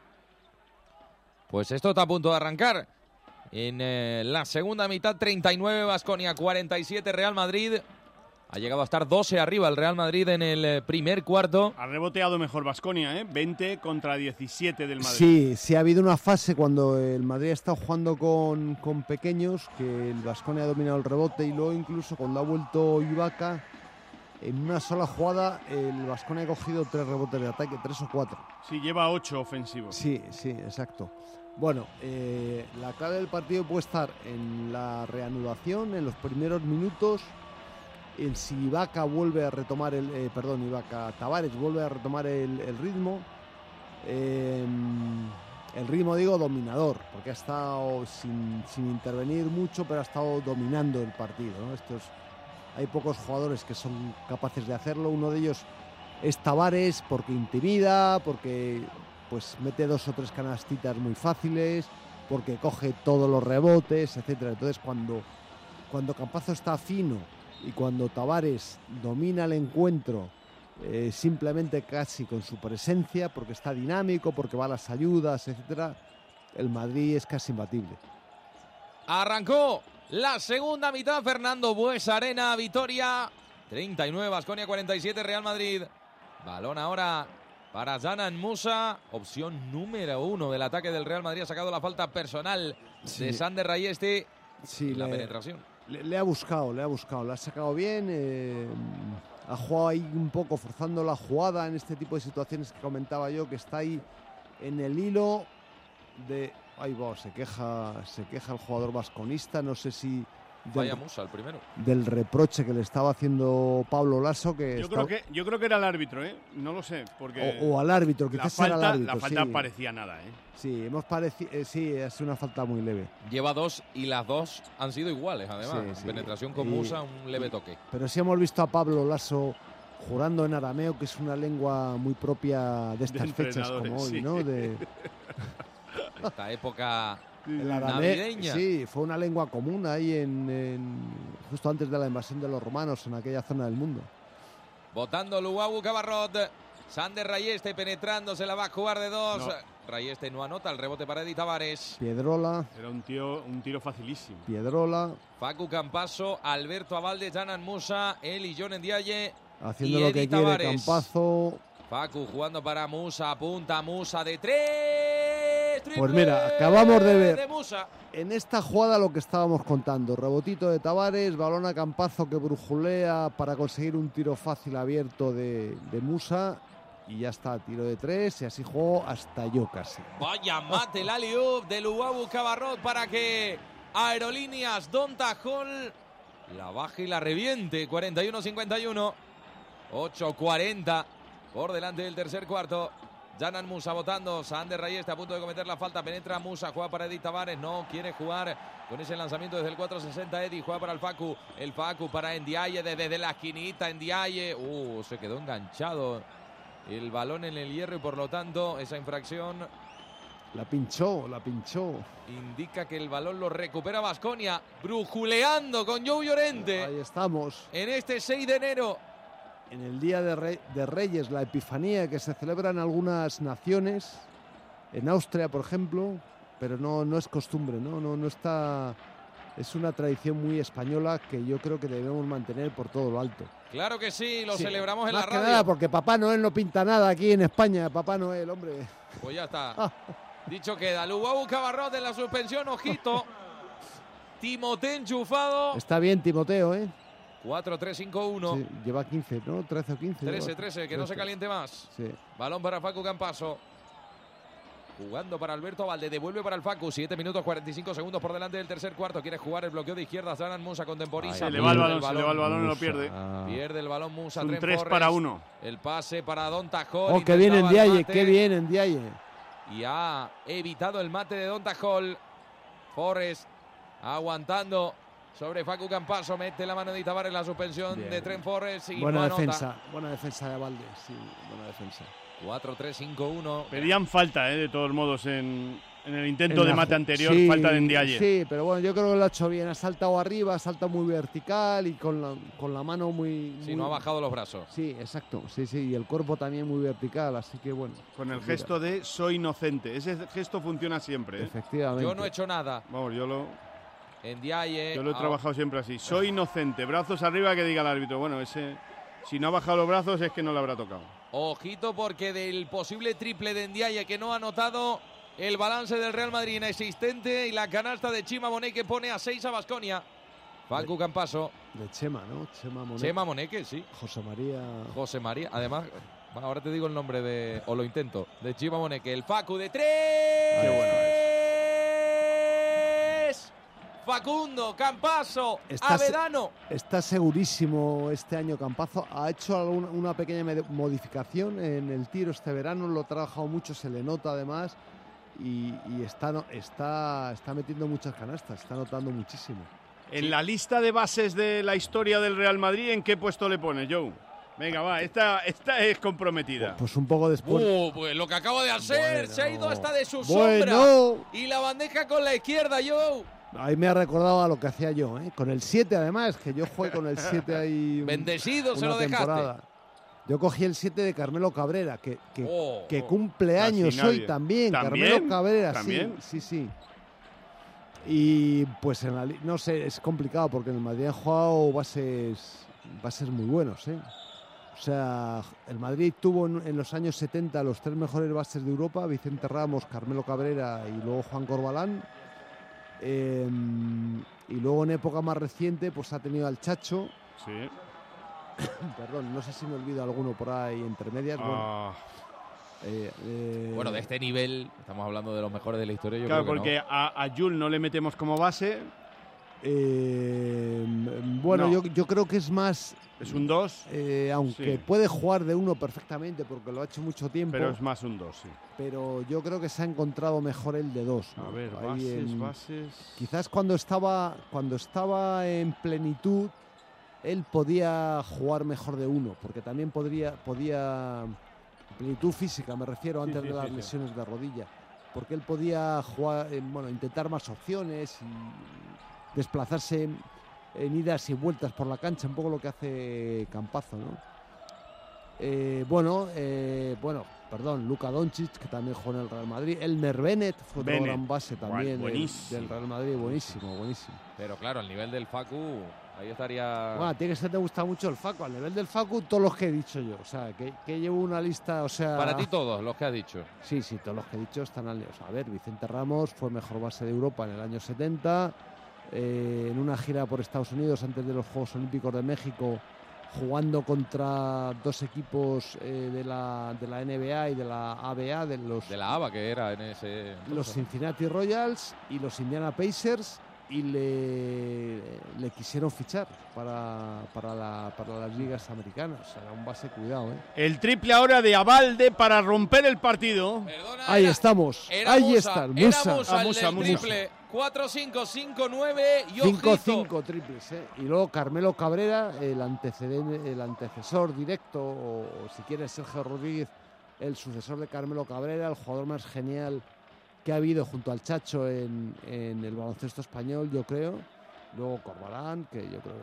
Pues esto está a punto de arrancar. En la segunda mitad, 39 Baskonia, 47 Real Madrid. Ha llegado a estar 12 arriba el Real Madrid en el primer cuarto. Ha reboteado mejor Baskonia, 20 contra 17 del Madrid. Sí, ha habido una fase cuando el Madrid ha estado jugando con pequeños, que el Baskonia ha dominado el rebote, y luego incluso cuando ha vuelto Ibaka, en una sola jugada el Baskonia ha cogido 3 rebotes de ataque, 3 o 4. Sí, lleva 8 ofensivos. Sí, exacto. Bueno, la clave del partido puede estar en la reanudación, en los primeros minutos, en si Ibaka vuelve a retomar Tavares vuelve a retomar el ritmo. El ritmo, digo, dominador, porque ha estado sin intervenir mucho, pero ha estado dominando el partido, ¿no? Hay pocos jugadores que son capaces de hacerlo. Uno de ellos es Tavares, porque intimida, porque pues mete 2 o 3 canastitas muy fáciles, porque coge todos los rebotes, etcétera. Entonces cuando Campazo está fino y cuando Tavares domina el encuentro, simplemente casi con su presencia, porque está dinámico, porque va a las ayudas, etcétera, el Madrid es casi imbatible. Arrancó la segunda mitad, Fernando Buesarena, Vitoria, 39 Baskonia, 47 Real Madrid. Balón ahora para Zanan Musa, opción número 1 del ataque del Real Madrid. Ha sacado la falta personal de Sander Rayeste Sí, la penetración. Le ha buscado, la ha sacado bien, ha jugado ahí un poco forzando la jugada en este tipo de situaciones que comentaba yo, que está ahí en el hilo de... Ahí va, se queja el jugador vasconista, no sé si... Vaya Musa, el primero. Del reproche que le estaba haciendo Pablo Lasso. Yo creo que era el árbitro, no lo sé. Porque o al árbitro, quizás era el árbitro. La falta parecía nada, Sí, sí, ha sido una falta muy leve. Lleva 2 y las 2 han sido iguales, además. Sí. Penetración con Musa, un leve toque. Pero sí hemos visto a Pablo Lasso jurando en arameo, que es una lengua muy propia de estas fechas como hoy, ¿no? De esta época... El arameo, sí, fue una lengua común ahí justo antes de la invasión de los romanos en aquella zona del mundo. Votando Luabu Cabarrot, Sander Rayeste penetrando, se la va a jugar de 2. No. Rayeste no anota, el rebote para Edi Tavares. Piedrola. Era un tiro facilísimo. Piedrola. Facu Campasso, Alberto Abalde, Janan Musa, Eli John Ndiaye. Haciendo lo que quiere Campazo. Facu jugando para Musa, apunta Musa de 3. Pues mira, acabamos de ver en esta jugada lo que estábamos contando. Rebotito de Tavares, balón a Campazo que brujulea para conseguir un tiro fácil abierto de Musa. Y ya está, tiro de 3 y así jugó hasta yo casi. Vaya mate el alley-oop de Luabu Cabarrot para que Aerolíneas Donta Hall la baje y la reviente. 41-51, 8-40 por delante del tercer cuarto. Janan Musa votando, Sander Rayeste a punto de cometer la falta, penetra Musa, juega para Edi Tavares, no quiere jugar con ese lanzamiento desde el 4.60, Edi juega para el Facu para Ndiaye desde la esquinita, Ndiaye, se quedó enganchado el balón en el hierro y por lo tanto esa infracción la pinchó. Indica que el balón lo recupera Baskonia, brujuleando con Joe Llorente. Ahí estamos. En este 6 de enero. En el Día de Reyes, la Epifanía, que se celebra en algunas naciones, en Austria, por ejemplo, pero no es costumbre, no está... Es una tradición muy española que yo creo que debemos mantener por todo lo alto. Claro que sí, lo celebramos en la radio. Más que nada porque Papá Noel no pinta nada aquí en España, Papá Noel, hombre. Pues ya está. Dicho queda, Luabu Cabarrot en la suspensión, ojito. Timoteo enchufado. Está bien Timoteo, 4-3-5-1. Sí, lleva 15, ¿no? 13 o 15. 13, que no se caliente más. Sí. Balón para Facu Campasso. Jugando para Alberto Abalde, devuelve para el Facu. 7 minutos 45 segundos por delante del tercer cuarto. Quiere jugar el bloqueo de izquierdas. Janan Musa contemporiza. Se le va el balón y lo pierde. Pierde el balón Musa. Un 3-1. El pase para Donta Hall. Oh, qué bien Ndiaye, qué bien Ndiaye. Y ha evitado el mate de Donta Hall. Forrest aguantando sobre Facu Campasso, mete la mano de Tavares, la suspensión de Trent Forrest. Y buena defensa de Abalde, sí, buena defensa. 4-3-5-1. Pedían falta, de todos modos, en el intento de mate anterior, falta de Ndiaye. Sí, pero bueno, yo creo que lo ha hecho bien. Ha saltado arriba, ha saltado muy vertical y con la mano muy... Sí, no ha bajado los brazos. Sí, exacto. Sí, y el cuerpo también muy vertical, así que bueno. Con el gesto de soy inocente. Ese gesto funciona siempre. Efectivamente. Yo no he hecho nada. Vamos, yo lo he trabajado siempre así. Soy inocente. Brazos arriba, que diga el árbitro. Bueno, si no ha bajado los brazos es que no le habrá tocado. Ojito porque del posible triple de Ndiaye que no ha anotado, el balance del Real Madrid inexistente y la canasta de Chima Moneque que pone a 6 a Baskonia. Facu Campasso. De Chema, ¿no? Chema Moneque, sí. José María. Además, ahora te digo el nombre o lo intento, de Chima Moneque. El Facu de 3. Qué bueno es. Facundo Campasso, Avedano. Está segurísimo este año Campazo. Ha hecho una pequeña modificación en el tiro este verano. Lo ha trabajado mucho, se le nota además. Y está metiendo muchas canastas, está anotando muchísimo. En la lista de bases de la historia del Real Madrid, ¿en qué puesto le pone, Joe? Venga, va, esta es comprometida. Pues un poco después. Pues lo que acabo de hacer, se ha ido hasta de su sombra. Y la bandeja con la izquierda, Joe. Ahí me ha recordado a lo que hacía yo, con el 7 además, que yo jugué con el 7 ahí. Bendecido se lo dejaste. Yo cogí el 7 de Carmelo Cabrera, que cumple años hoy también. Carmelo Cabrera, ¿también? Sí. Y pues no sé, es complicado porque en el Madrid han jugado bases muy buenos, O sea, el Madrid tuvo en los años 70 los 3 mejores bases de Europa: Vicente Ramos, Carmelo Cabrera y luego Juan Corbalán. Y luego en época más reciente pues ha tenido al Chacho. Sí. Perdón, no sé si me olvido alguno por ahí entre medias. Bueno, de este nivel, estamos hablando de los mejores de la historia. Claro, creo que porque a Jules no le metemos como base. Bueno, no. yo creo que es más... Es un 2. Aunque sí. puede jugar de 1 perfectamente porque lo ha hecho mucho tiempo. Pero es más un 2, sí. Pero yo creo que se ha encontrado mejor el de 2, ¿no? A ver, bases. Quizás cuando estaba en plenitud, él podía jugar mejor de 1, porque también podía plenitud física, me refiero, antes de las lesiones de rodilla, porque él podía jugar, intentar más opciones y desplazarse en idas y vueltas por la cancha, un poco lo que hace Campazzo, ¿no? Luka Doncic, que también jugó en el Real Madrid. Elmer Bennett fue otro gran base también del Real Madrid, buenísimo. Pero claro, al nivel del Facu, ahí estaría... Bueno, tiene que ser, te gusta mucho el Facu. Al nivel del Facu, todos los que he dicho yo. O sea, que llevo una lista, o sea... Para ti todos los que has dicho. Sí, todos los que he dicho están al nivel. O sea, a ver, Vicente Ramos fue mejor base de Europa en el año 70. En una gira por Estados Unidos antes de los Juegos Olímpicos de México, jugando contra dos equipos de la NBA y de la ABA, de la ABA, que era en ese entonces. Los Cincinnati Royals y los Indiana Pacers, y le quisieron fichar para las ligas americanas. O sea, era un base, cuidado, El triple ahora de Abalde para romper el partido. Perdona, ahí estamos, ahí está Musa, triple. 4-5-5-9 y 5-5 triples, Y luego Carmelo Cabrera, el antecesor directo, o si quieres Sergio Rodríguez, el sucesor de Carmelo Cabrera, el jugador más genial que ha habido junto al Chacho en el baloncesto español, yo creo. Luego Corbalán, que yo creo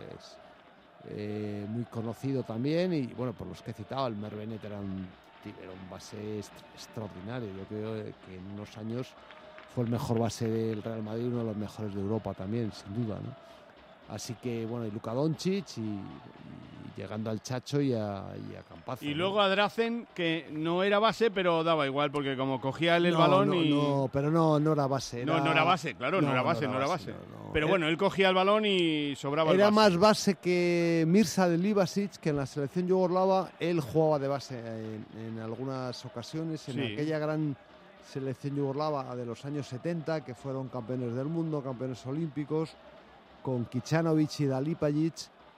que es muy conocido también, y bueno, por los que he citado, el Merbenet era un base extraordinario. Yo creo que en unos años fue el mejor base del Real Madrid, uno de los mejores de Europa también, sin duda, ¿no? Así que, bueno, y Luka Doncic y llegando al Chacho y a Campazzo. Y luego a Drazen, que no era base, pero daba igual, porque como cogía él el balón y... No era base. No era base, claro, no era base. Pero bueno, él cogía el balón y sobraba el base. Era más base que Mirza Delibasic, que en la selección yugoslava él jugaba de base en algunas ocasiones, en aquella gran selección yugoslava de los años 70, que fueron campeones del mundo, campeones olímpicos, con Kicanovic y Dalipajic,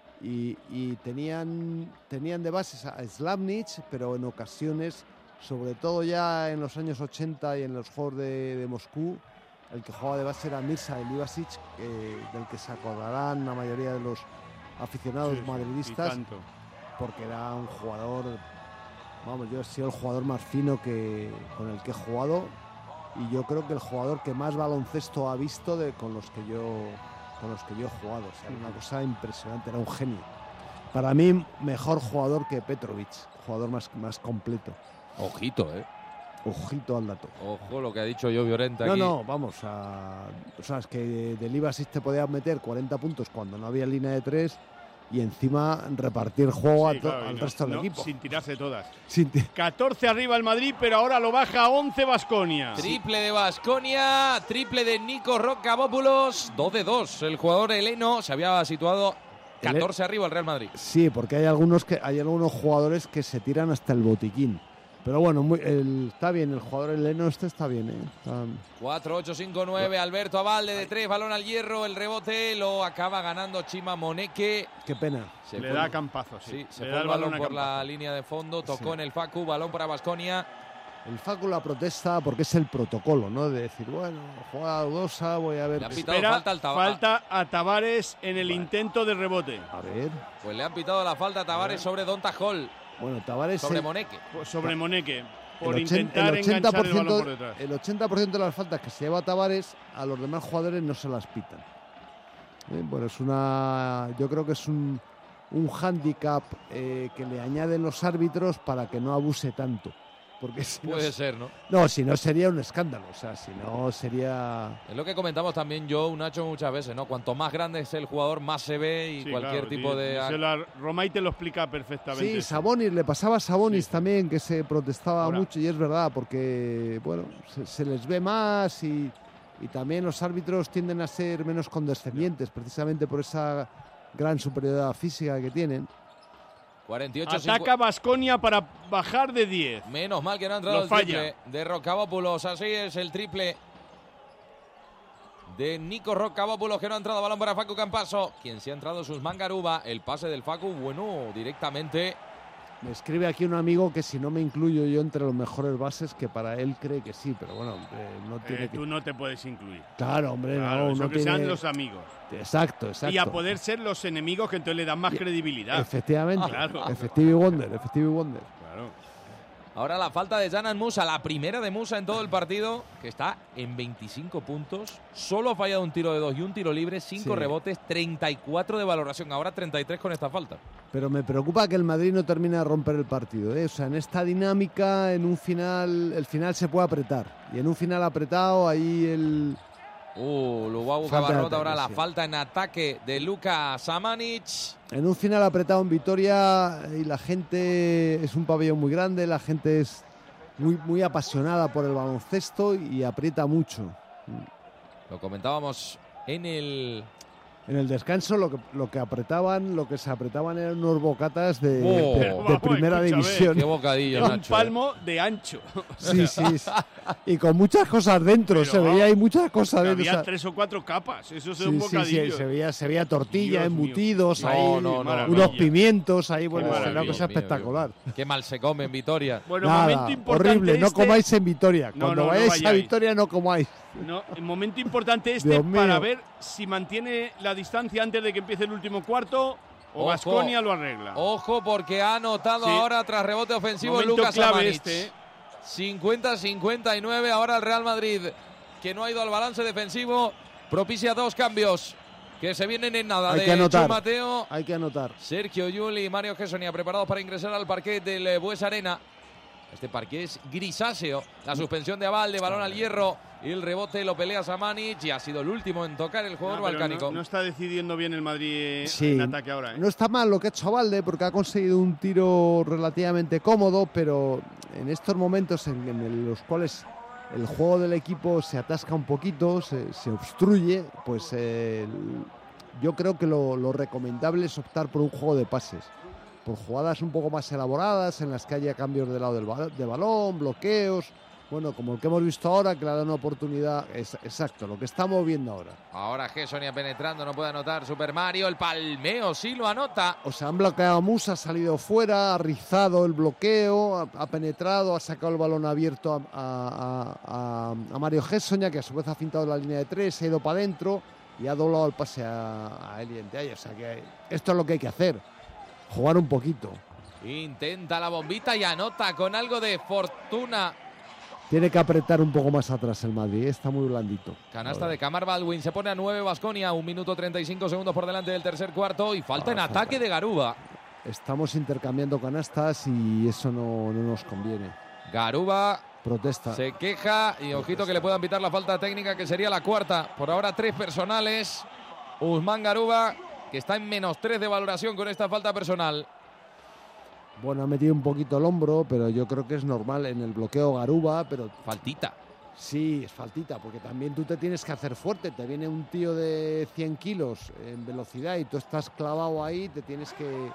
y tenían de bases a Slavnic, pero en ocasiones, sobre todo ya en los años 80 y en los Juegos de Moscú, el que jugaba de base era Mirza Delibasic, del que se acordarán la mayoría de los aficionados madridistas, porque era un jugador... Vamos, yo he sido el jugador más fino con el que he jugado, y yo creo que el jugador que más baloncesto ha visto con los que yo he jugado. O sea, era una cosa impresionante, era un genio. Para mí, mejor jugador que Petrovic, jugador más completo. Ojito, Ojito al dato. Ojo lo que ha dicho yo Llorente aquí. No, vamos, o sea, es que Delibasic te podía meter 40 puntos cuando no había línea de 3, y encima repartir juego al resto del equipo. Sin tirarse todas. 14 arriba el Madrid, pero ahora lo baja a 11 Baskonia. Triple de Baskonia, triple de Nikos Rokavopoulos, 2-2. El jugador heleno se había situado 14 arriba el Real Madrid. Sí, porque hay algunos jugadores que se tiran hasta el botiquín. Pero bueno, está bien, el jugador heleno está bien, 4-8-5-9, Alberto Abalde de 3, balón al hierro, el rebote lo acaba ganando Chima Moneke. Qué pena. Le da Campazzo, se fue el balón por la línea de fondo, tocó en el Facu, balón para Baskonia. El Facu la protesta porque es el protocolo, ¿no? De decir, bueno, jugada dudosa, voy a ver... Le han pitado falta a Tavares en el intento de rebote. A ver. Pues le han pitado la falta a Tavares sobre Donta Hall. Bueno, Tavares... Sobre Moneke. Sobre Moneke. Por intentar enganchar el balón por detrás. El 80% de las faltas que se lleva Tavares, a los demás jugadores no se las pitan. Bueno, yo creo que es un hándicap que le añaden los árbitros para que no abuse tanto. Porque puede ser, ¿no? No, si no sería un escándalo, o sea, si no sería... Es lo que comentamos también yo, Nacho, muchas veces, ¿no? Cuanto más grande es el jugador, más se ve y cualquier tipo de... Romay te lo explica perfectamente. Sí, Sabonis, le pasaba a Sabonis también, que se protestaba mucho, y es verdad, porque, bueno, se les ve más y Y también los árbitros tienden a ser menos condescendientes, precisamente por esa gran superioridad física que tienen. 48. Ataca Baskonia para bajar de 10. Menos mal que no ha entrado el triple de Rocabópulos. Así es el triple de Nico Rocabópulos, que no ha entrado. Balón para Facu Campaso. Quien sí ha entrado es Usman Garuba. El pase del Facu, bueno, directamente. Me escribe aquí un amigo que si no me incluyo yo entre los mejores bases, que para él cree que sí, pero bueno, no tiene tú no te puedes incluir. Claro, hombre, claro, no. Eso no que tiene... sean los amigos. Exacto. Y a poder ser los enemigos, que entonces le dan más credibilidad. Efectivamente. Claro. Effective Wonder. Claro. Ahora la falta de Janan Musa, la primera de Musa en todo el partido, que está en 25 puntos. Solo ha fallado un tiro de 2 y un tiro libre, 5 rebotes, 34 de valoración. Ahora 33 con esta falta. Pero me preocupa que el Madrid no termine de romper el partido, ¿eh? O sea, en esta dinámica, en un final, el final se puede apretar. Y en un final apretado, ahí el... Lubabu Cabarrot, ahora la falta en ataque de Luka Samanic. En un final apretado en Vitoria, y la gente es un pabellón muy grande, la gente es muy apasionada por el baloncesto y aprieta mucho. Lo comentábamos en el descanso, lo que se apretaban eran unos bocatas de primera división. Qué bocadillo, un Nacho. palmo de ancho. Sí. Y con muchas cosas dentro, se veía ahí muchas cosas dentro. Había 3 o 4 capas, eso es un bocadillo. Sí, se veía tortilla, Dios embutidos, mío. ahí, unos pimientos, ahí, bueno, era una cosa espectacular. Qué mal se come en Vitoria. Bueno, nada, momento importante horrible, no comáis en Vitoria. Cuando vayáis a Vitoria no comáis. No, el momento importante para ver si mantiene la distancia antes de que empiece el último cuarto o Baskonia lo arregla. Ojo, porque ha anotado ahora tras rebote ofensivo Luka Samanic. 50-59 ahora el Real Madrid, que no ha ido al balance defensivo, propicia 2 cambios que se vienen en nada. Hay de que anotar. Chu Mateo, hay que anotar. Sergio Llull y Mario Gessonia preparados para ingresar al parquet del Bues Arena. Este parquet es grisáceo. La suspensión de Aval, de balón al hierro, y el rebote lo pelea Samanic, y ha sido el último en tocar el jugador balcánico. No está decidiendo bien el Madrid en ataque ahora. No está mal lo que ha hecho Abalde, porque ha conseguido un tiro relativamente cómodo, pero en estos momentos en los cuales el juego del equipo se atasca un poquito, se obstruye, pues yo creo que lo recomendable es optar por un juego de pases, por jugadas un poco más elaboradas en las que haya cambios de lado de balón, bloqueos, bueno, como el que hemos visto ahora, que le ha dado una oportunidad. Exacto, lo que estamos viendo ahora. Ahora Gessonia penetrando, no puede anotar Super Mario, el palmeo sí lo anota. O sea, han bloqueado a Musa, ha salido fuera, ha rizado el bloqueo, ha penetrado, ha sacado el balón abierto a Mario Gessonia, que a su vez ha fintado la línea de 3, se ha ido para adentro y ha doblado el pase a Eli Enteay. O sea que esto es lo que hay que hacer, jugar un poquito. Intenta la bombita y anota con algo de fortuna. Tiene que apretar un poco más atrás el Madrid, está muy blandito. Canasta de Kamar Baldwin, se pone a 9 Baskonia, 1 minuto 35 segundos por delante del tercer cuarto y falta en ataque de Garuba. Estamos intercambiando canastas y eso no nos conviene. Garuba protesta. Se queja y ojito que le puedan pitar la falta técnica, que sería la cuarta. Por ahora 3 personales. Usman Garuba, que está en -3 de valoración con esta falta personal. Bueno, ha metido un poquito el hombro, pero yo creo que es normal en el bloqueo Garuba, pero... Faltita. Sí, es faltita, porque también tú te tienes que hacer fuerte. Te viene un tío de 100 kilos en velocidad y tú estás clavado ahí, te tienes que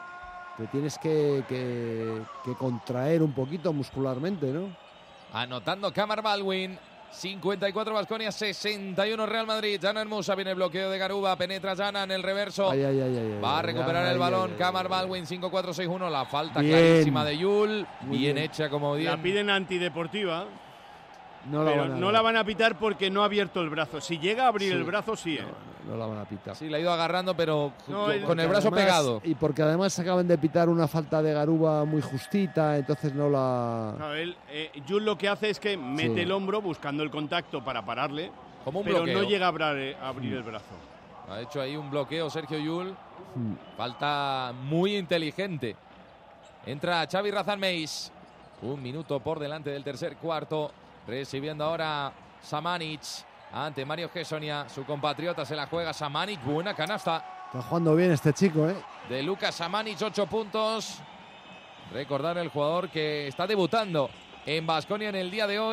contraer un poquito muscularmente, ¿no? Anotando Kamar Baldwin. 54 Baskonia, 61 Real Madrid. Janan Musa, viene el bloqueo de Garuba, penetra Janan, el reverso. Va a recuperar el balón Kamar Baldwin, 5-4-6-1. La falta clarísima de Yul, bien hecha como bien. La piden antideportiva. No la van a pitar porque no ha abierto el brazo. Si llega a abrir el brazo, sí. No la van a pitar. Sí, la ha ido agarrando, pero con el brazo pegado. Y porque además acaban de pitar una falta de Garuba muy justita, entonces no la... Claro, Yul lo que hace es que mete el hombro buscando el contacto para pararle, como un pero bloqueo. No llega a abrir el brazo. Ha hecho ahí un bloqueo Sergio Yul. Falta muy inteligente. Entra Xavi Razan Meis. 1 minuto por delante del tercer cuarto. Recibiendo ahora Samanic ante Mario Gessonia. Su compatriota se la juega. Samanic, buena canasta. Está jugando bien este chico, ¿eh? De Luka Samanic, 8 puntos. Recordar el jugador que está debutando en Baskonia en el día de hoy.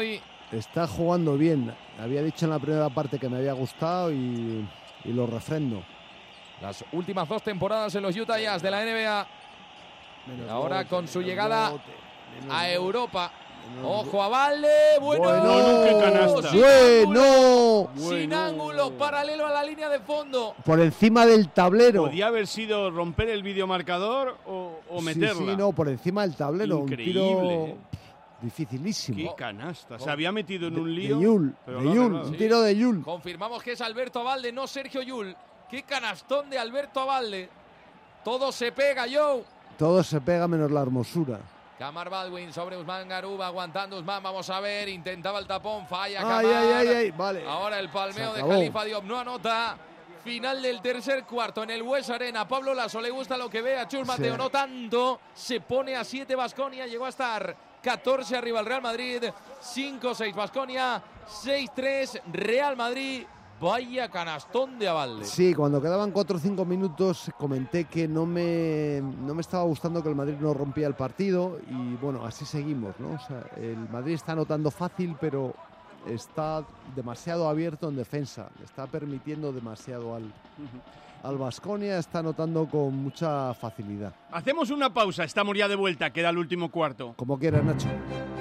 Está jugando bien. Había dicho en la primera parte que me había gustado y lo refrendo. Las últimas 2 temporadas en los Utah Jazz de la NBA. Ahora con su llegada a Europa. Ojo a Valde. Bueno, qué canasta. Sin ángulo, paralelo a la línea de fondo. Por encima del tablero. Podía haber sido romper el videomarcador o meterla. Sí, no, por encima del tablero. Increíble. Un tiro dificilísimo. Qué canasta. Se había metido en un lío. De Yul, un tiro de Yul. Confirmamos que es Alberto Abalde, no Sergio Yul. Qué canastón de Alberto Abalde. Todo se pega, Joe. Todo se pega menos la hermosura. Kamar Baldwin sobre Usman Garuba, aguantando Usman, vamos a ver, intentaba el tapón, falla Kamar. Ay, vale. Ahora el palmeo de Khalifa Diop no anota. Final del tercer cuarto en el West Arena. Pablo Lasso le gusta lo que ve, a Chus Mateo no tanto. Se pone a 7 Baskonia, llegó a estar 14 arriba el Real Madrid. 5-6 Baskonia, 6-3 Real Madrid. Vaya canastón de Abalde. Sí, cuando quedaban 4 o 5 minutos comenté que no me estaba gustando que el Madrid no rompía el partido y bueno, así seguimos, ¿no? O sea, el Madrid está anotando fácil, pero está demasiado abierto en defensa. Está permitiendo demasiado al Baskonia, está anotando con mucha facilidad. Hacemos una pausa, estamos ya de vuelta, queda el último cuarto. Como quieras, Nacho.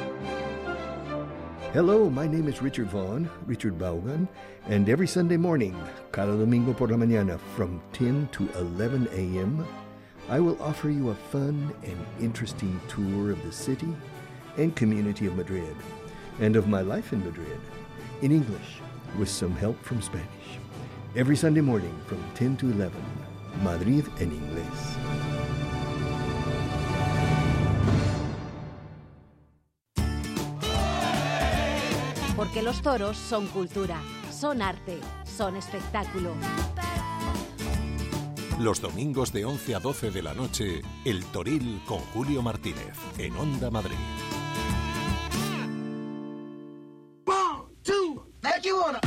Hello, my name is Richard Vaughn, Richard Vaughan, and every Sunday morning, cada domingo por la mañana, from 10 to 11 a.m., I will offer you a fun and interesting tour of the city and community of Madrid, and of my life in Madrid, in English, with some help from Spanish. Every Sunday morning, from 10 to 11, Madrid en inglés. Porque los toros son cultura, son arte, son espectáculo. Los domingos de 11 a 12 de la noche, El Toril con Julio Martínez, en Onda Madrid. 1, 2, like you wanna.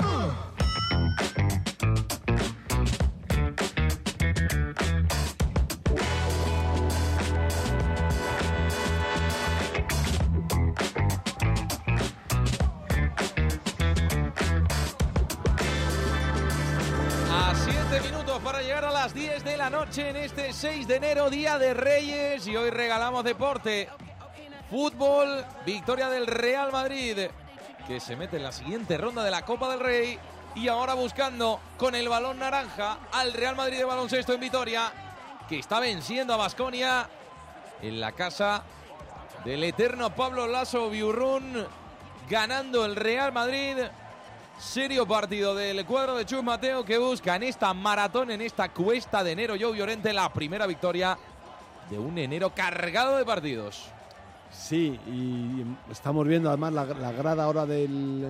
Para llegar a las 10 de la noche en este 6 de enero, Día de Reyes, y hoy regalamos deporte, fútbol, victoria del Real Madrid, que se mete en la siguiente ronda de la Copa del Rey, y ahora buscando con el balón naranja al Real Madrid de baloncesto en Vitoria, que está venciendo a Baskonia en la casa del eterno Pablo Lasso Biurrun, ganando el Real Madrid. Serio partido del cuadro de Chus Mateo, que busca en esta maratón, en esta cuesta de enero, Joe Llorente, la primera victoria de un enero cargado de partidos. Sí, y estamos viendo además la grada ahora de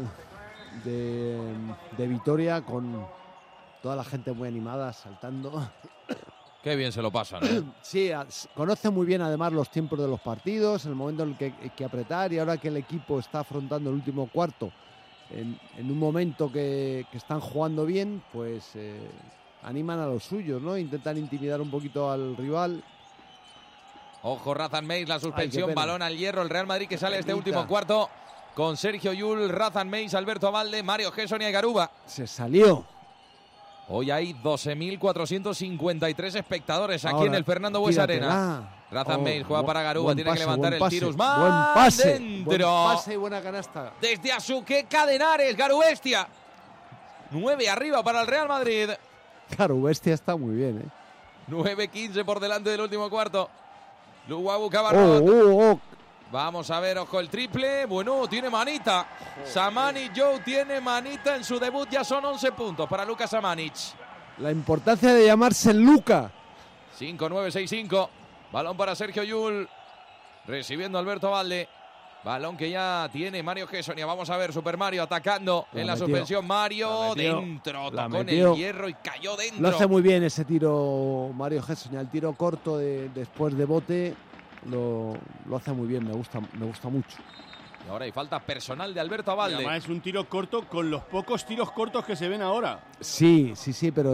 Vitoria, con toda la gente muy animada, saltando. Qué bien se lo pasan, ¿eh? Sí, conoce muy bien además los tiempos de los partidos, el momento en el que hay que apretar, y ahora que el equipo está afrontando el último cuarto en un momento que están jugando bien, pues animan a los suyos, ¿no? Intentan intimidar un poquito al rival. Ojo, Razan Meis, la suspensión, balón al hierro, el Real Madrid que sale este último cuarto con Sergio Yul, Razan Meis, Alberto Abalde, Mario Gesson y Garuba. Se salió. Hoy hay 12.453 espectadores aquí en el Fernando Bues Arena. Razan Meis juega para Garuba, tiene que levantar el tiro. Buen pase, dentro. Buen pase y buena canasta. Desde Azuque Cadenares, Garubestia. 9 arriba para el Real Madrid. Garubestia está muy bien, ¿eh? 9-15 por delante del último cuarto. Luguabu Cabarrot. Vamos a ver, ojo el triple. Bueno, tiene manita. Samanic Joe tiene manita en su debut. Ya son 11 puntos para Luka Samanic. La importancia de llamarse Luka. 5-9-6-5. Balón para Sergio Yul. Recibiendo Alberto Abalde. Balón que ya tiene Mario Gessonia. Vamos a ver, Super Mario atacando en la suspensión. Mario dentro. Tocó en el hierro y cayó dentro. Lo hace muy bien ese tiro Mario Gessonia. El tiro corto después de bote. Lo hace muy bien, me gusta mucho. Y ahora hay falta personal de Alberto Abalde. Además es un tiro corto con los pocos tiros cortos que se ven ahora. Sí, pero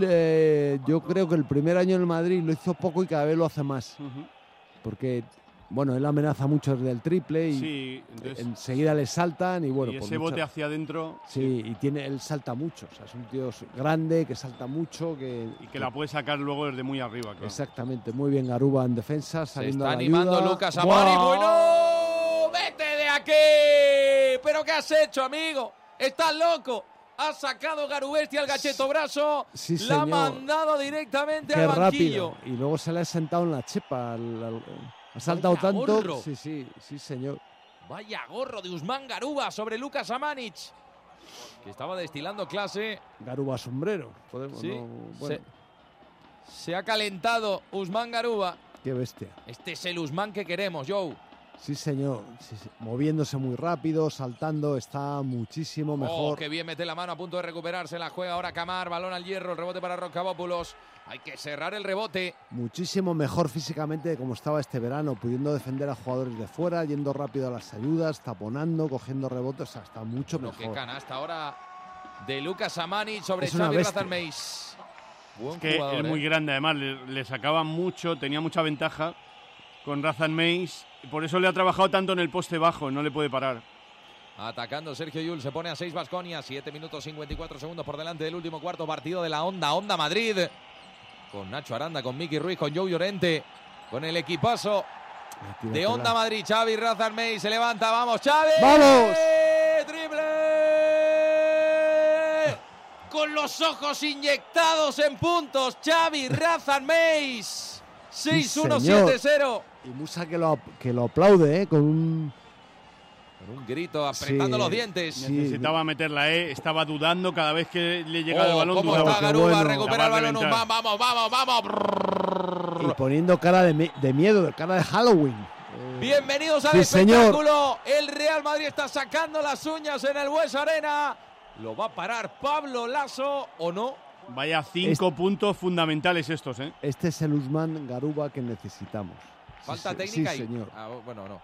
él yo creo que el primer año en el Madrid lo hizo poco y cada vez lo hace más. Porque Bueno, él amenaza mucho desde el triple y sí, entonces, enseguida le saltan y bueno. Y ese bote hacia adentro. Sí, y él salta mucho. O sea, es un tío grande que salta mucho. Y que la puede sacar luego desde muy arriba. Claro. Exactamente, muy bien Garuba en defensa, saliendo Se está a la animando ayuda. Lucas Amani. ¡Bueno! ¡Vete de aquí! ¿Pero qué has hecho, amigo? ¿Estás loco? Ha sacado Garubesti al gacheto brazo, sí, la ha mandado directamente al banquillo. Rápido. Y luego se le ha sentado en la chepa. Ha saltado Vaya tanto. Gorro. Sí, señor. Vaya gorro de Usman Garuba sobre Lucas Amanic, que estaba destilando clase. Garuba sombrero. Sí, bueno. se ha calentado Usman Garuba. Qué bestia. Este es el Usman que queremos, Joe. Sí, señor. Sí. Moviéndose muy rápido, saltando, está muchísimo mejor. Oh, qué bien mete la mano, a punto de recuperarse. La juega ahora Camar, balón al hierro, el rebote para Rocabópulos. Hay que cerrar el rebote. Muchísimo mejor físicamente de como estaba este verano, pudiendo defender a jugadores de fuera, yendo rápido a las ayudas, taponando, cogiendo rebotes. O sea, está mucho mejor. Qué canasta ahora de Lucas Amani sobre Es una Xavi bestia. Razalmeis. Buen Es que jugador, es muy grande, además, le sacaba mucho, tenía mucha ventaja con Razalmeis. Por eso le ha trabajado tanto en el poste bajo, no le puede parar. Atacando Sergio Llull, se pone a 6 Baskonia, 7 minutos 54 segundos por delante del último cuarto partido de la Onda Madrid. Con Nacho Aranda, con Miki Ruiz, con Joe Llorente, con el equipazo de Onda Madrid. Xavi Razalmeis se levanta, vamos Xavi. ¡Vamos! ¡Triple! Con los ojos inyectados en puntos, Xavi Razalmeis. 6-1-7-0. Y Musa que lo aplaude, con un grito, apretando los dientes. Sí. Necesitaba meter la estaba dudando cada vez que le llegaba el balón. ¿Cómo dudaba. está Garuba? Recupera el balón. Vamos. Y poniendo cara de miedo, cara de Halloween. Bienvenidos al espectáculo. El Real Madrid está sacando las uñas en el Buesa Arena. ¿Lo va a parar Pablo Laso o no? Vaya 5 puntos fundamentales estos, ¿eh? Este es el Usman Garuba que necesitamos. ¿Falta técnica? Sí, señor. Bueno, no.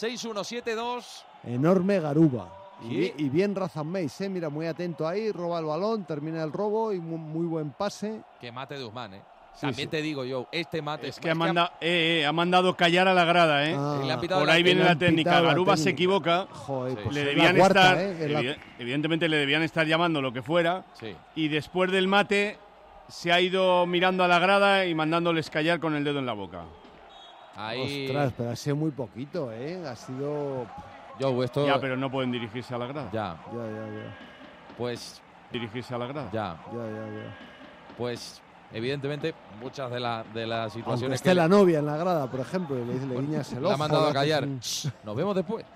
6-1-7-2. Enorme Garuba. ¿Sí? Y bien Razalmeis, mira, muy atento ahí, roba el balón, termina el robo y muy buen pase. Que mate de Usman, También te digo yo, este mate... Es que ha mandado callar a la grada, Por ahí viene la técnica. Garuba se equivoca. Joder, pues le debían evidentemente le debían estar llamando lo que fuera. Sí. Y después del mate se ha ido mirando a la grada y mandándoles callar con el dedo en la boca. Ahí... Ostras, pero ha sido muy poquito, Ha sido... Ya, pero no pueden dirigirse a la grada. Ya. Pues... Dirigirse a la grada. Ya. Pues... Evidentemente, muchas de las situaciones... Aunque esté la novia en la grada, por ejemplo, y le guiñas el ojo. La ha mandado a callar. Nos vemos después.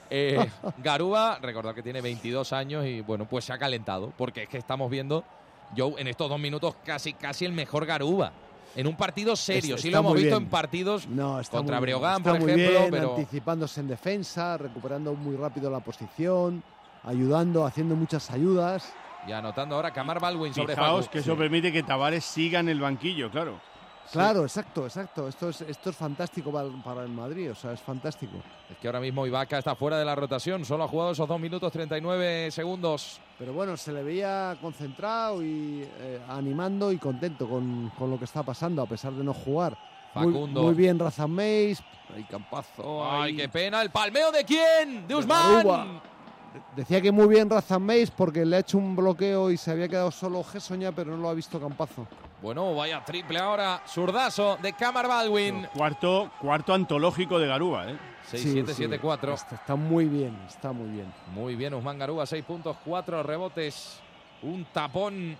Garuba, recordad que tiene 22 años y, bueno, pues se ha calentado. Porque es que estamos viendo, Joe, en estos 2 minutos casi el mejor Garuba. En un partido serio. Sí lo hemos visto en partidos contra Breogán, por ejemplo. Bien, pero anticipándose en defensa, recuperando muy rápido la posición, ayudando, haciendo muchas ayudas. Y anotando ahora Camar Baldwin sobre Fijaos que eso permite que Tavares siga en el banquillo, claro. Claro, exacto. Esto es fantástico para el Madrid, o sea, es fantástico. Es que ahora mismo Ibaka está fuera de la rotación, solo ha jugado esos 2 minutos 39 segundos. Pero bueno, se le veía concentrado y animando y contento con lo que está pasando, a pesar de no jugar. Facundo. Muy bien Razalmeis. Ay, Campazo. Ay, qué pena. ¿El palmeo de quién? ¡De Usman! Decía que muy bien Razalmeis porque le ha hecho un bloqueo y se había quedado solo Gessoña, pero no lo ha visto Campazo. Bueno, vaya triple ahora. Zurdazo de Camar Baldwin. Cuarto antológico de Garuba, 6-7-7-4. Está muy bien, está muy bien. Muy bien, Usman Garuba, 6 puntos, 4 rebotes, un tapón.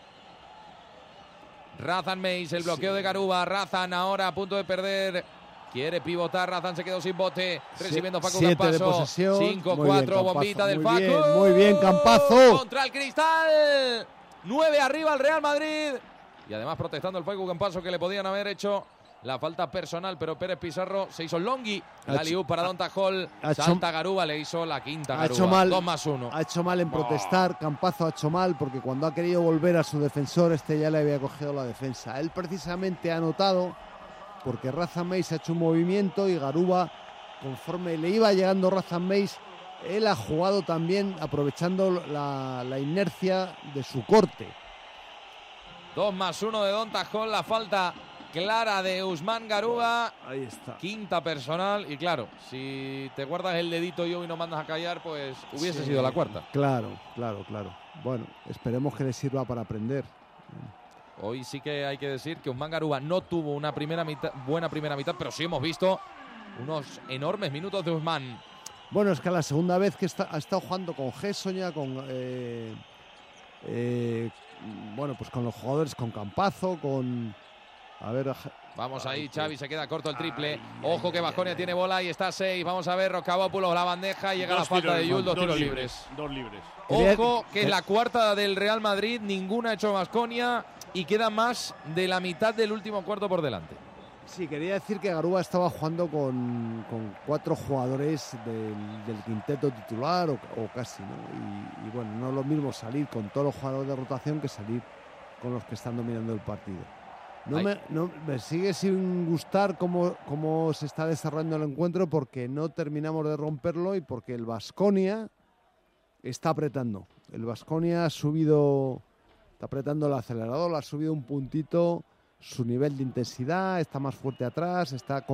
Razalmeis, el bloqueo de Garuba. Razan ahora a punto de perder. Quiere pivotar, Razan se quedó sin bote, recibiendo Facu Campazo. 5-4, bombita del Facu. Muy bien, Campazo. Contra el Cristal. 9 arriba el Real Madrid. Y además protestando el Facu Campazo, que le podían haber hecho la falta personal, pero Pérez Pizarro se hizo Longhi. La liú para Don Tajol. Salta Garuba, le hizo la quinta Garuba. 2+1. Ha hecho mal en protestar. Campazo ha hecho mal porque cuando ha querido volver a su defensor, ya le había cogido la defensa. Él precisamente ha anotado porque Razalmeis ha hecho un movimiento y Garuba, conforme le iba llegando Razalmeis, él ha jugado también aprovechando la inercia de su corte. 2+1 de Don Tajol, la falta clara de Usman Garuba. Ahí está. Quinta personal. Y claro, si te guardas el dedito yo y no mandas a callar, pues hubiese sido la cuarta. Claro. Bueno, esperemos que le sirva para aprender. Hoy sí que hay que decir que Usman Garuba no tuvo una buena primera mitad, pero sí hemos visto unos enormes minutos de Usman. Bueno, es que la segunda vez que ha estado jugando con Gessoña, con pues con los jugadores, con Campazo, con... A ver... Vamos ahí, Xavi, se queda corto el triple. Ojo que Baskonia tiene bola y está 6. Vamos a ver, Rocabópulos, la bandeja, llega la falta de Yul, dos tiros libres. Ojo que es la cuarta del Real Madrid, ninguna ha hecho Baskonia y queda más de la mitad del último cuarto por delante. Sí, quería decir que Garuba estaba jugando con 4 jugadores del quinteto titular o casi, ¿no? Y bueno, no es lo mismo salir con todos los jugadores de rotación que salir con los que están dominando el partido. Me sigue sin gustar cómo se está desarrollando el encuentro, porque no terminamos de romperlo y porque el Baskonia está apretando. El Baskonia está apretando el acelerador, ha subido un puntito su nivel de intensidad, está más fuerte atrás, está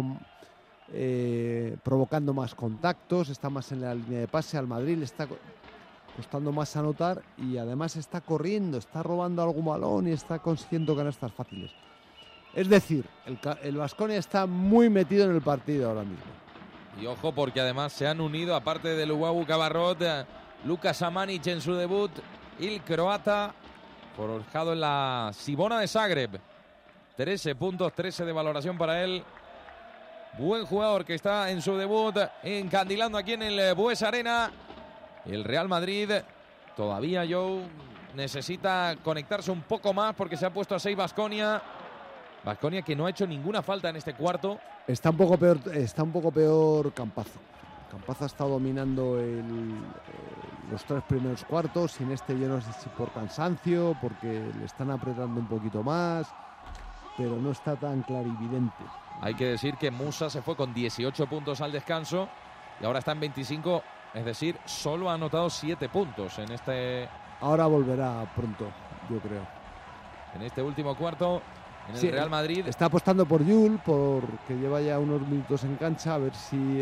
provocando más contactos, está más en la línea de pase. Al Madrid le está costando más anotar y además está corriendo, está robando algún balón y está consiguiendo canastas fáciles. Es decir, el Baskonia está muy metido en el partido ahora mismo. Y ojo, porque además se han unido, aparte de Luwawu Cabarrot, Lukas Amanic en su debut, el croata, forjado en la Cibona de Zagreb. 13 puntos, 13 de valoración para él. Buen jugador que está en su debut, encandilando aquí en el Bues Arena. El Real Madrid todavía, Joe, necesita conectarse un poco más porque se ha puesto a 6 Baskonia. Baskonia que no ha hecho ninguna falta en este cuarto. Está un poco peor Campazo. Campazo ha estado dominando los 3 primeros cuartos. Sin yo no sé si por cansancio, porque le están apretando un poquito más, pero no está tan clarividente. Hay que decir que Musa se fue con 18 puntos al descanso y ahora está en 25, es decir, solo ha anotado 7 puntos en este... Ahora volverá pronto, yo creo. En este último cuarto, en el Real Madrid. Está apostando por Yul, porque lleva ya unos minutos en cancha, a ver si,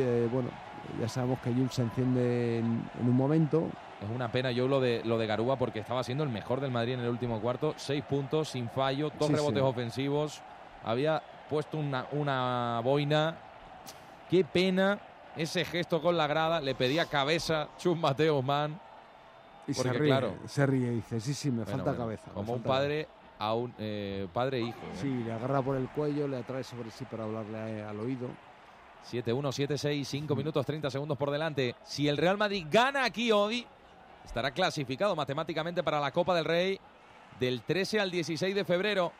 ya sabemos que Yul se enciende en un momento. Es una pena, yo lo de Garuba, porque estaba siendo el mejor del Madrid en el último cuarto. 6 puntos, sin fallo, 2 rebotes ofensivos. Había puesto una boina. Qué pena ese gesto con la grada. Le pedía cabeza Chus Mateo Usman. Y porque, se ríe, dice, sí, me falta cabeza. Como un padre a un padre e hijo. Sí, le agarra por el cuello, le atrae sobre sí para hablarle al oído. 7-1, 7-6, 5 minutos 30 segundos por delante. Si el Real Madrid gana aquí hoy, estará clasificado matemáticamente para la Copa del Rey del 13 al 16 de febrero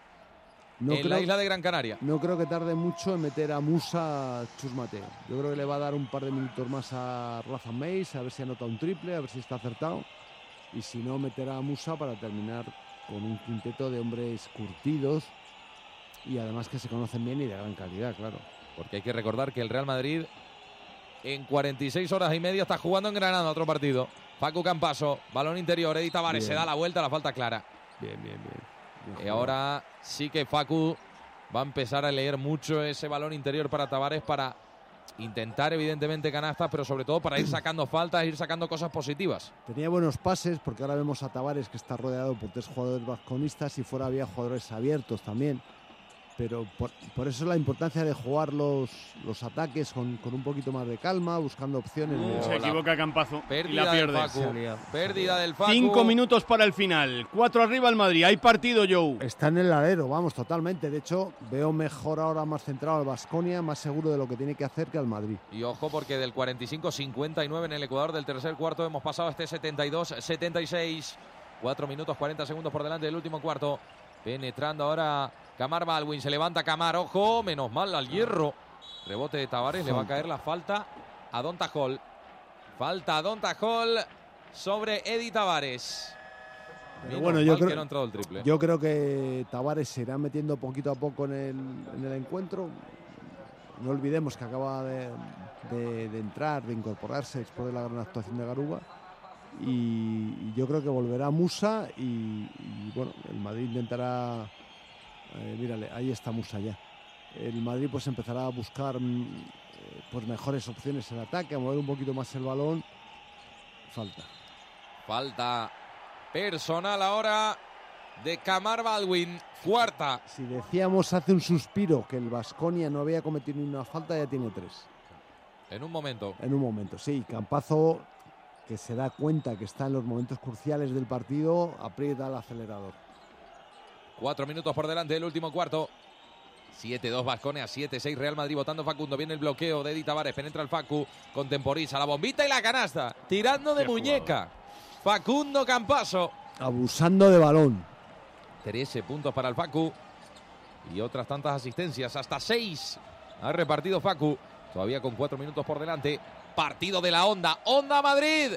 en la isla de Gran Canaria. No creo que tarde mucho en meter a Musa Chus Mateo. Yo creo que le va a dar un par de minutos más a Rafa Meis, a ver si anota un triple, a ver si está acertado. Y si no, meterá a Musa para terminar con un quinteto de hombres curtidos y además que se conocen bien y de gran calidad, claro. Porque hay que recordar que el Real Madrid en 46 horas y media está jugando en Granada otro partido. Facu Campaso, balón interior, Edi Tavares se da la vuelta, la falta clara. Bien. Y ahora sí que Facu va a empezar a leer mucho ese balón interior para Tavares, para intentar evidentemente canastas, pero sobre todo para ir sacando faltas, ir sacando cosas positivas. Tenía buenos pases, porque ahora vemos a Tavares que está rodeado por 3 jugadores vasconistas y fuera había jugadores abiertos también. Pero por eso es la importancia de jugar los ataques con un poquito más de calma, buscando opciones. Se equivoca Campazo y la pierde. Pérdida del Facu. 5 minutos para el final. 4 arriba el Madrid. Hay partido, Joe. Está en el alero, vamos, totalmente. De hecho, veo mejor ahora, más centrado al Baskonia, más seguro de lo que tiene que hacer que al Madrid. Y ojo, porque del 45-59 en el Ecuador del tercer cuarto hemos pasado a este 72-76. 4 minutos 40 segundos por delante del último cuarto. Penetrando ahora Kamar Baldwin, se levanta Kamar, ojo, menos mal al hierro. Rebote de Tavares, le va a caer la falta a Donta Hall. Falta a Donta Hall sobre Edi Tavares. Pero bueno, yo creo que Tavares se irá metiendo poquito a poco en el encuentro. No olvidemos que acaba de entrar, de incorporarse después de la gran actuación de Garuba. Y yo creo que volverá Musa y bueno, el Madrid intentará... mírale, ahí está Musa ya. el Madrid pues empezará a buscar pues mejores opciones en ataque, a mover un poquito más el balón. Falta personal ahora de Kamar Baldwin, cuarta. Si decíamos hace un suspiro que el Baskonia no había cometido ni una falta, ya tiene 3. En un momento. En un momento, sí. Campazo, que se da cuenta que está en los momentos cruciales del partido, aprieta el acelerador. 4 minutos por delante del último cuarto. 7-2 Baskonia, 7-6 Real Madrid votando Facundo. Viene el bloqueo de Edi Tavares, penetra el Facu, contemporiza la bombita y la canasta. Tirando de muñeca. Facundo Campazo. Abusando de balón. 13 puntos para el Facu. Y otras tantas asistencias, hasta 6. Ha repartido Facu. Todavía con 4 minutos por delante. Partido de la Onda. Onda Madrid.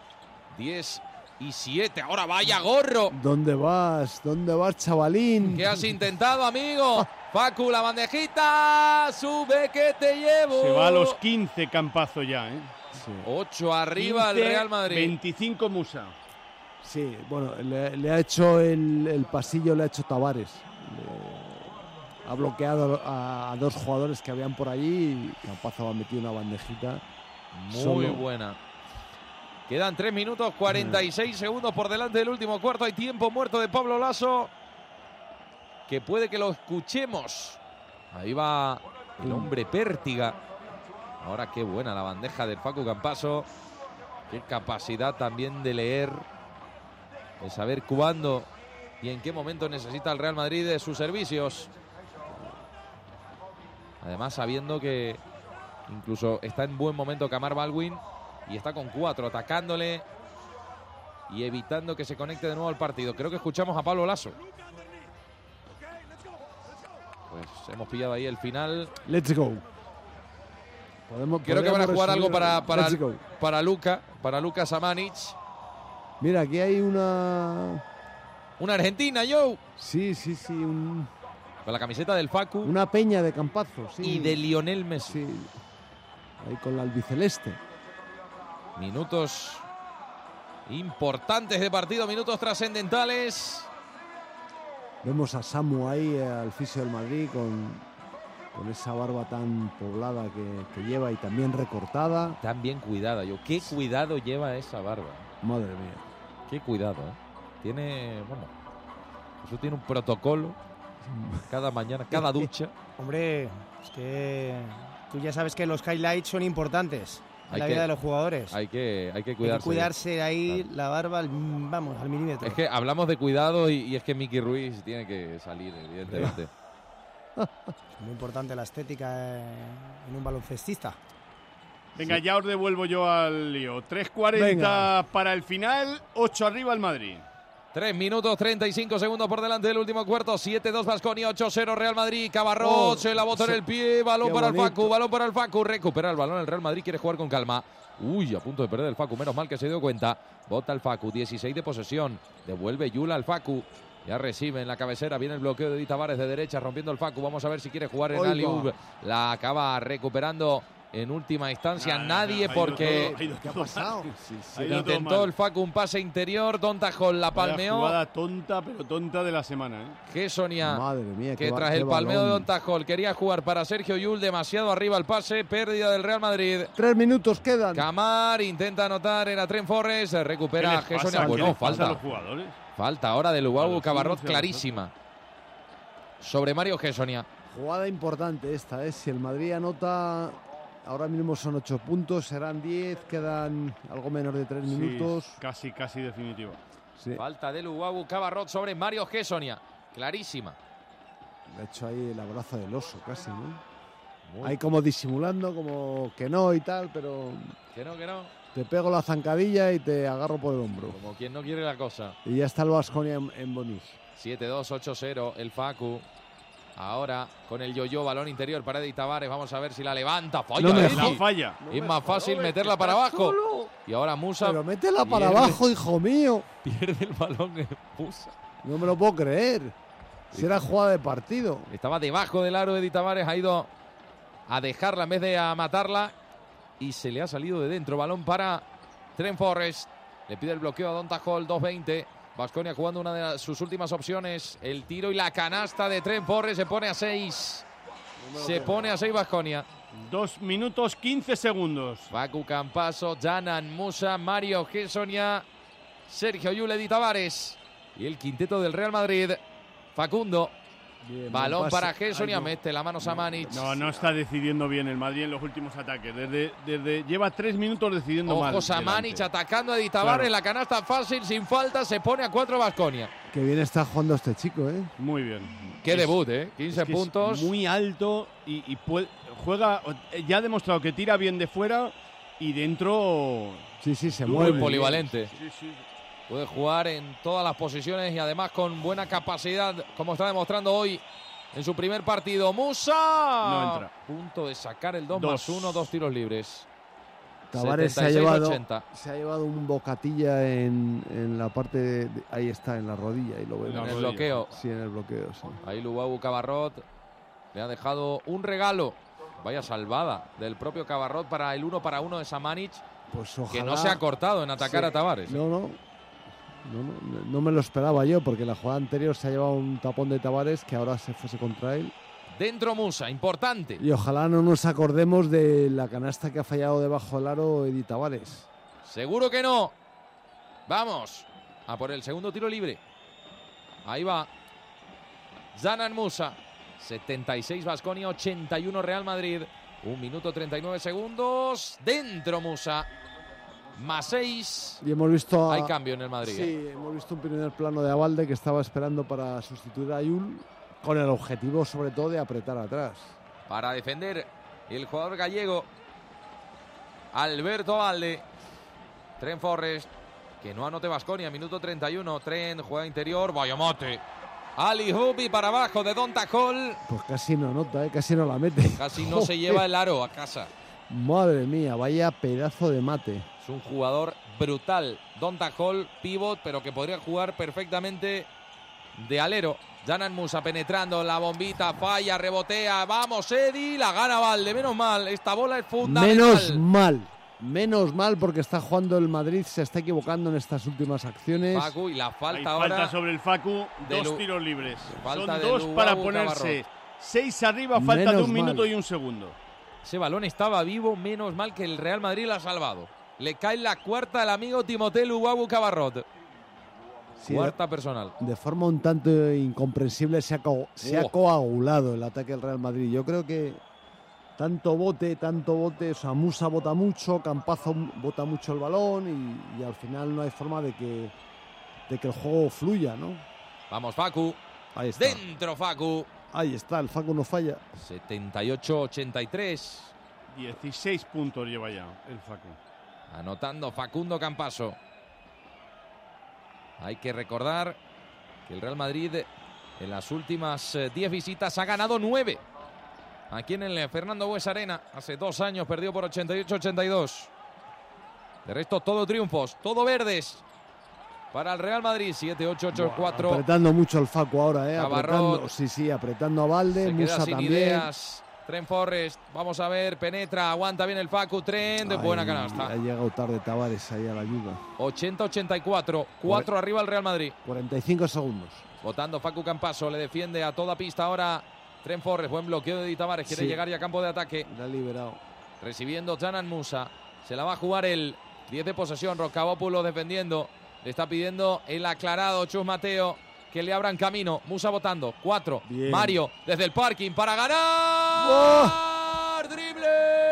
10-7. Ahora vaya gorro. ¿Dónde vas? ¿Dónde vas, chavalín? ¿Qué has intentado, amigo? Facu, la bandejita. Sube que te llevo. Se va a los 15 Campazo ya, ¿eh? Sí. 8 arriba 15, el Real Madrid. 25 Musa. Sí, bueno, le ha hecho el pasillo, le ha hecho Tavares. Ha bloqueado a 2 jugadores que habían por allí y Campazo ha metido una bandejita. Muy buena. Quedan 3 minutos 46 segundos por delante del último cuarto. Hay tiempo muerto de Pablo Laso, que puede que lo escuchemos. Ahí va el hombre Pértiga. Ahora qué buena la bandeja del Facu Campazo. Qué capacidad también de leer, de saber cuándo y en qué momento necesita el Real Madrid de sus servicios. Además, sabiendo que incluso está en buen momento Kamar Baldwin y está con 4, atacándole y evitando que se conecte de nuevo al partido. Creo que escuchamos a Pablo Laso. Pues hemos pillado ahí el final. Let's go. Creo que van a jugar algo para Luka Samanic. Mira, aquí hay una Argentina, Joe. Sí. Con la camiseta del Facu. Una peña de Campazo, sí. Y de Lionel Messi. Sí. Ahí con la albiceleste. Minutos importantes de partido, minutos trascendentales. Vemos a Samu ahí, al fisio del Madrid, con esa barba tan poblada que lleva y también recortada. Tan bien cuidada, yo. Qué cuidado lleva esa barba. Madre mía. Qué cuidado, ¿eh? Tiene, bueno, eso tiene un protocolo cada mañana, cada ducha. Hombre, es que tú ya sabes que los highlights son importantes en la vida de los jugadores. Hay que cuidarse. Hay que cuidarse ahí, claro. La barba, vamos, al milímetro. Es que hablamos de cuidado y es que Miki Ruiz tiene que salir, evidentemente. Es muy importante la estética en un baloncestista. Venga, ya os devuelvo yo al lío. 3:40 para el final, 8 arriba el Madrid. 3 minutos 35 segundos por delante del último cuarto. 7-2 Baskonia, 8-0 Real Madrid. Cabarrot se la botó en el pie. Balón para el Facu. Recupera el balón el Real Madrid. Quiere jugar con calma. Uy, a punto de perder el Facu. Menos mal que se dio cuenta. Bota el Facu. 16 de posesión. Devuelve Yula al Facu. Ya recibe en la cabecera. Viene el bloqueo de Edi Tavares de derecha, rompiendo el Facu. Vamos a ver si quiere jugar en alley-oop. La acaba recuperando en última instancia nadie, porque ¿qué ha pasado? intentó el Facu un pase interior. Dontajol la palmeó. Jugada tonta, pero tonta de la semana, ¿eh? Gessonia, madre mía, que tras el palmeo de Dontajol quería jugar para Sergio Llull, demasiado arriba el pase, pérdida del Real Madrid. 3 minutos quedan. Kamar intenta anotar, era Trent Forrest, recupera Gessonia. Bueno, falta. Los jugadores? Falta ahora de Luau Cabarrot, clarísima. Sobre Mario Gessonia. Jugada importante esta, ¿eh? Si el Madrid anota, ahora mismo son 8 puntos, serán 10, quedan algo menos de 3 minutos. Casi definitivo. Sí. Falta de Luau Cabarrot sobre Mario Gessonia, clarísima. Le ha hecho ahí el abrazo del oso casi, ¿no? Ahí como disimulando, como que no y tal, pero... Que no. Te pego la zancadilla y te agarro por el hombro. Como quien no quiere la cosa. Y ya está el Baskonia en bonus. 7-2, 8-0, el Facu. Ahora con el yo-yo, balón interior para Edi Tavares. Vamos a ver si la levanta. Falla. Es más fácil meterla para abajo. Solo. Y ahora Musa. Pero métela para abajo, hijo mío. Pierde el balón Musa. No me lo puedo creer. Si era jugada de partido. Estaba debajo del aro de Edi Tavares. Ha ido a dejarla en vez de a matarla. Y se le ha salido de dentro. Balón para Trent Forrest. Le pide el bloqueo a Dontajol, 2-20. Baskonia jugando una de sus últimas opciones. El tiro y la canasta de Trent Forrest se pone a 6. Se pone a 6 Baskonia. 2 minutos 15 segundos. Facu Campaso, Janan Musa, Mario Gessonia, Sergio Llull, Edi Tavares. Y el quinteto del Real Madrid. Facundo. Bien, balón para Gessonia, mete la mano Samanic. No está decidiendo bien el Madrid en los últimos ataques. Lleva 3 minutos decidiendo mal. Ojo, Samanic atacando a Edi Tavares, la canasta fácil, sin falta, se pone a 4 Baskonia. Qué bien está jugando este chico, ¿eh? Muy bien. Qué debut, 15 puntos. Es muy alto y juega, ya ha demostrado que tira bien de fuera y dentro. Sí, se mueve. Muy polivalente. Sí. Puede jugar en todas las posiciones y además con buena capacidad, como está demostrando hoy en su primer partido. Musa. No entra. Punto de sacar el 2+1, 2 tiros libres. Tavares se ha llevado un bocatilla en la parte ahí está, en la rodilla. Y lo vemos. En el bloqueo. Sí, en el bloqueo, sí. Ahí Lubau Cabarrot le ha dejado un regalo. Vaya salvada del propio Cabarrot para el 1-1 de Samanic. Pues ojalá, que no se ha cortado en atacar a Tavares. No me lo esperaba yo, porque la jugada anterior se ha llevado un tapón de Tavares que ahora se fuese contra él. Dentro Musa, importante. Y ojalá no nos acordemos de la canasta que ha fallado debajo del aro Edi Tavares. Seguro que no. Vamos a por el segundo tiro libre. Ahí va Janan Musa. 76 Baskonia, 81 Real Madrid. 1 minuto 39 segundos. Dentro Musa. +6. Y hemos visto hay cambio en el Madrid. Sí, hemos visto un primer plano de Abalde que estaba esperando para sustituir a Llull, con el objetivo sobre todo de apretar atrás. Para defender el jugador gallego Alberto Abalde. Trent Forrest, que no anote Baskonia, minuto 31. Trent juega interior, vaya mate. Ali Hubi para abajo de Donta Hall. Pues casi no anota, casi no la mete. Casi no se lleva el aro a casa. Madre mía, vaya pedazo de mate. Es un jugador brutal. Donta Hall, pivot, pero que podría jugar perfectamente de alero. Janan Musa penetrando, la bombita, falla, rebotea. Vamos, Edi, la gana Valde. Menos mal, esta bola es fundamental. Menos mal porque está jugando el Madrid, se está equivocando en estas últimas acciones. Facu, y la falta hay ahora. Falta sobre el Facu, 2 tiros libres. Son 2 para ponerse 6 arriba, falta de 1 minuto y 1 segundo. Ese balón estaba vivo, menos mal que el Real Madrid lo ha salvado. Le cae la cuarta al amigo Timothée Lubau Cabarrot. Sí, cuarta personal. De forma un tanto incomprensible se ha coagulado el ataque del Real Madrid. Yo creo que tanto bote, o sea, Musa bota mucho, Campazo bota mucho el balón y al final no hay forma de que el juego fluya, ¿no? Vamos, Facu. Ahí está. Dentro, Facu. Ahí está, el Facu no falla. 78-83. 16 puntos lleva ya el Facu. Anotando Facundo Campaso. Hay que recordar que el Real Madrid en las últimas 10 visitas ha ganado 9. Aquí en el Fernando Bues Arena, hace 2 años perdió por 88-82. De resto, todo triunfos, todo verdes para el Real Madrid. 7-8-8-4. Apretando mucho el Facu ahora, Cabarrot. Apretando a Valde. Se Musa queda sin también. ideas. Trent Forrest, vamos a ver, penetra, aguanta bien el Facu. Trent, buena canasta. Ha llegado tarde Tavares ahí a la ayuda. 80-84, 4 arriba el Real Madrid. 45 segundos. Votando Facu Campaso, le defiende a toda pista ahora Trent Forrest, buen bloqueo de Edi Tavares, quiere llegar ya a campo de ataque. La ha liberado. Recibiendo Janan Musa, se la va a jugar el 10 de posesión, Roscabópulos defendiendo, le está pidiendo el aclarado Chus Mateo que le abran camino. Musa votando, 4, bien. Mario desde el parking para ganar. ¡Oh! ¡Drible!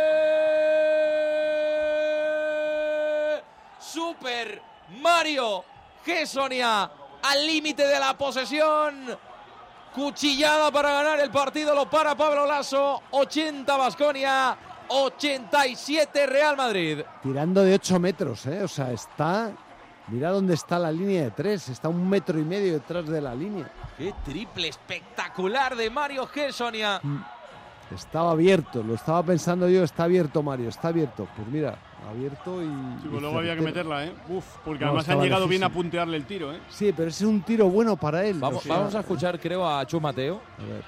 Super Mario Gessonia al límite de la posesión. Cuchillada para ganar el partido, lo para Pablo Laso. 80 Baskonia, 87 Real Madrid. Tirando de 8 metros, o sea, está... Mira dónde está la línea de 3, está 1,5 metros detrás de la línea. ¡Qué triple espectacular de Mario Gessonia! Estaba abierto, lo estaba pensando yo, está abierto Mario, está abierto. Pues mira, abierto y... Sí, pues luego había que meterla, porque además han llegado bien a puntearle el tiro, Sí, pero ese es un tiro bueno para él. Vamos a escuchar, creo, a Chus Mateo. A ver.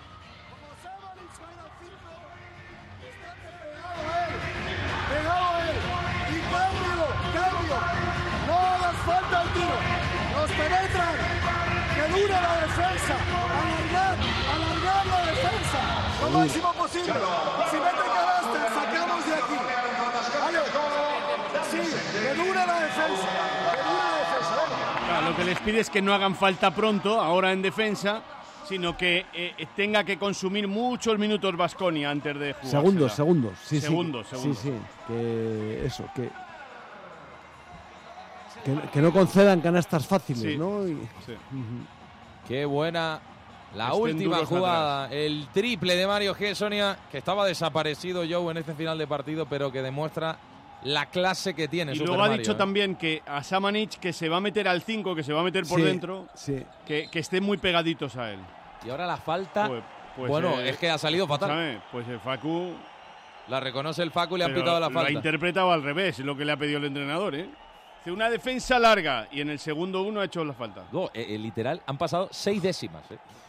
Pegado él. Y cambio. No hagas falta el tiro. Nos penetran. Que dure la defensa. Alargar la defensa. No lo máximo posible. Si mete canasta, sacamos de aquí. Vale. Sí, que dure la defensa. Claro, lo que les pide es que no hagan falta pronto, ahora en defensa, sino que tenga que consumir muchos minutos Baskonia antes de jugar. Segundos. Sí, segundos. Sí, que eso, que no concedan canastas fáciles, sí, ¿no? Sí. Qué buena la última jugada, el triple de Mario Hezonja, que estaba desaparecido Joe en este final de partido, pero que demuestra la clase que tiene. Y Super luego ha Mario, dicho también que a Samanic, que se va a meter al 5, que se va a meter por dentro, que estén muy pegaditos a él. Y ahora la falta, pues bueno, es que ha salido fatal. Pues el Facu... La reconoce el Facu y le han pitado la falta. Lo ha interpretado al revés, es lo que le ha pedido el entrenador, ¿eh? Hace una defensa larga y en el segundo uno ha hecho la falta. No, literal, han pasado 6 décimas.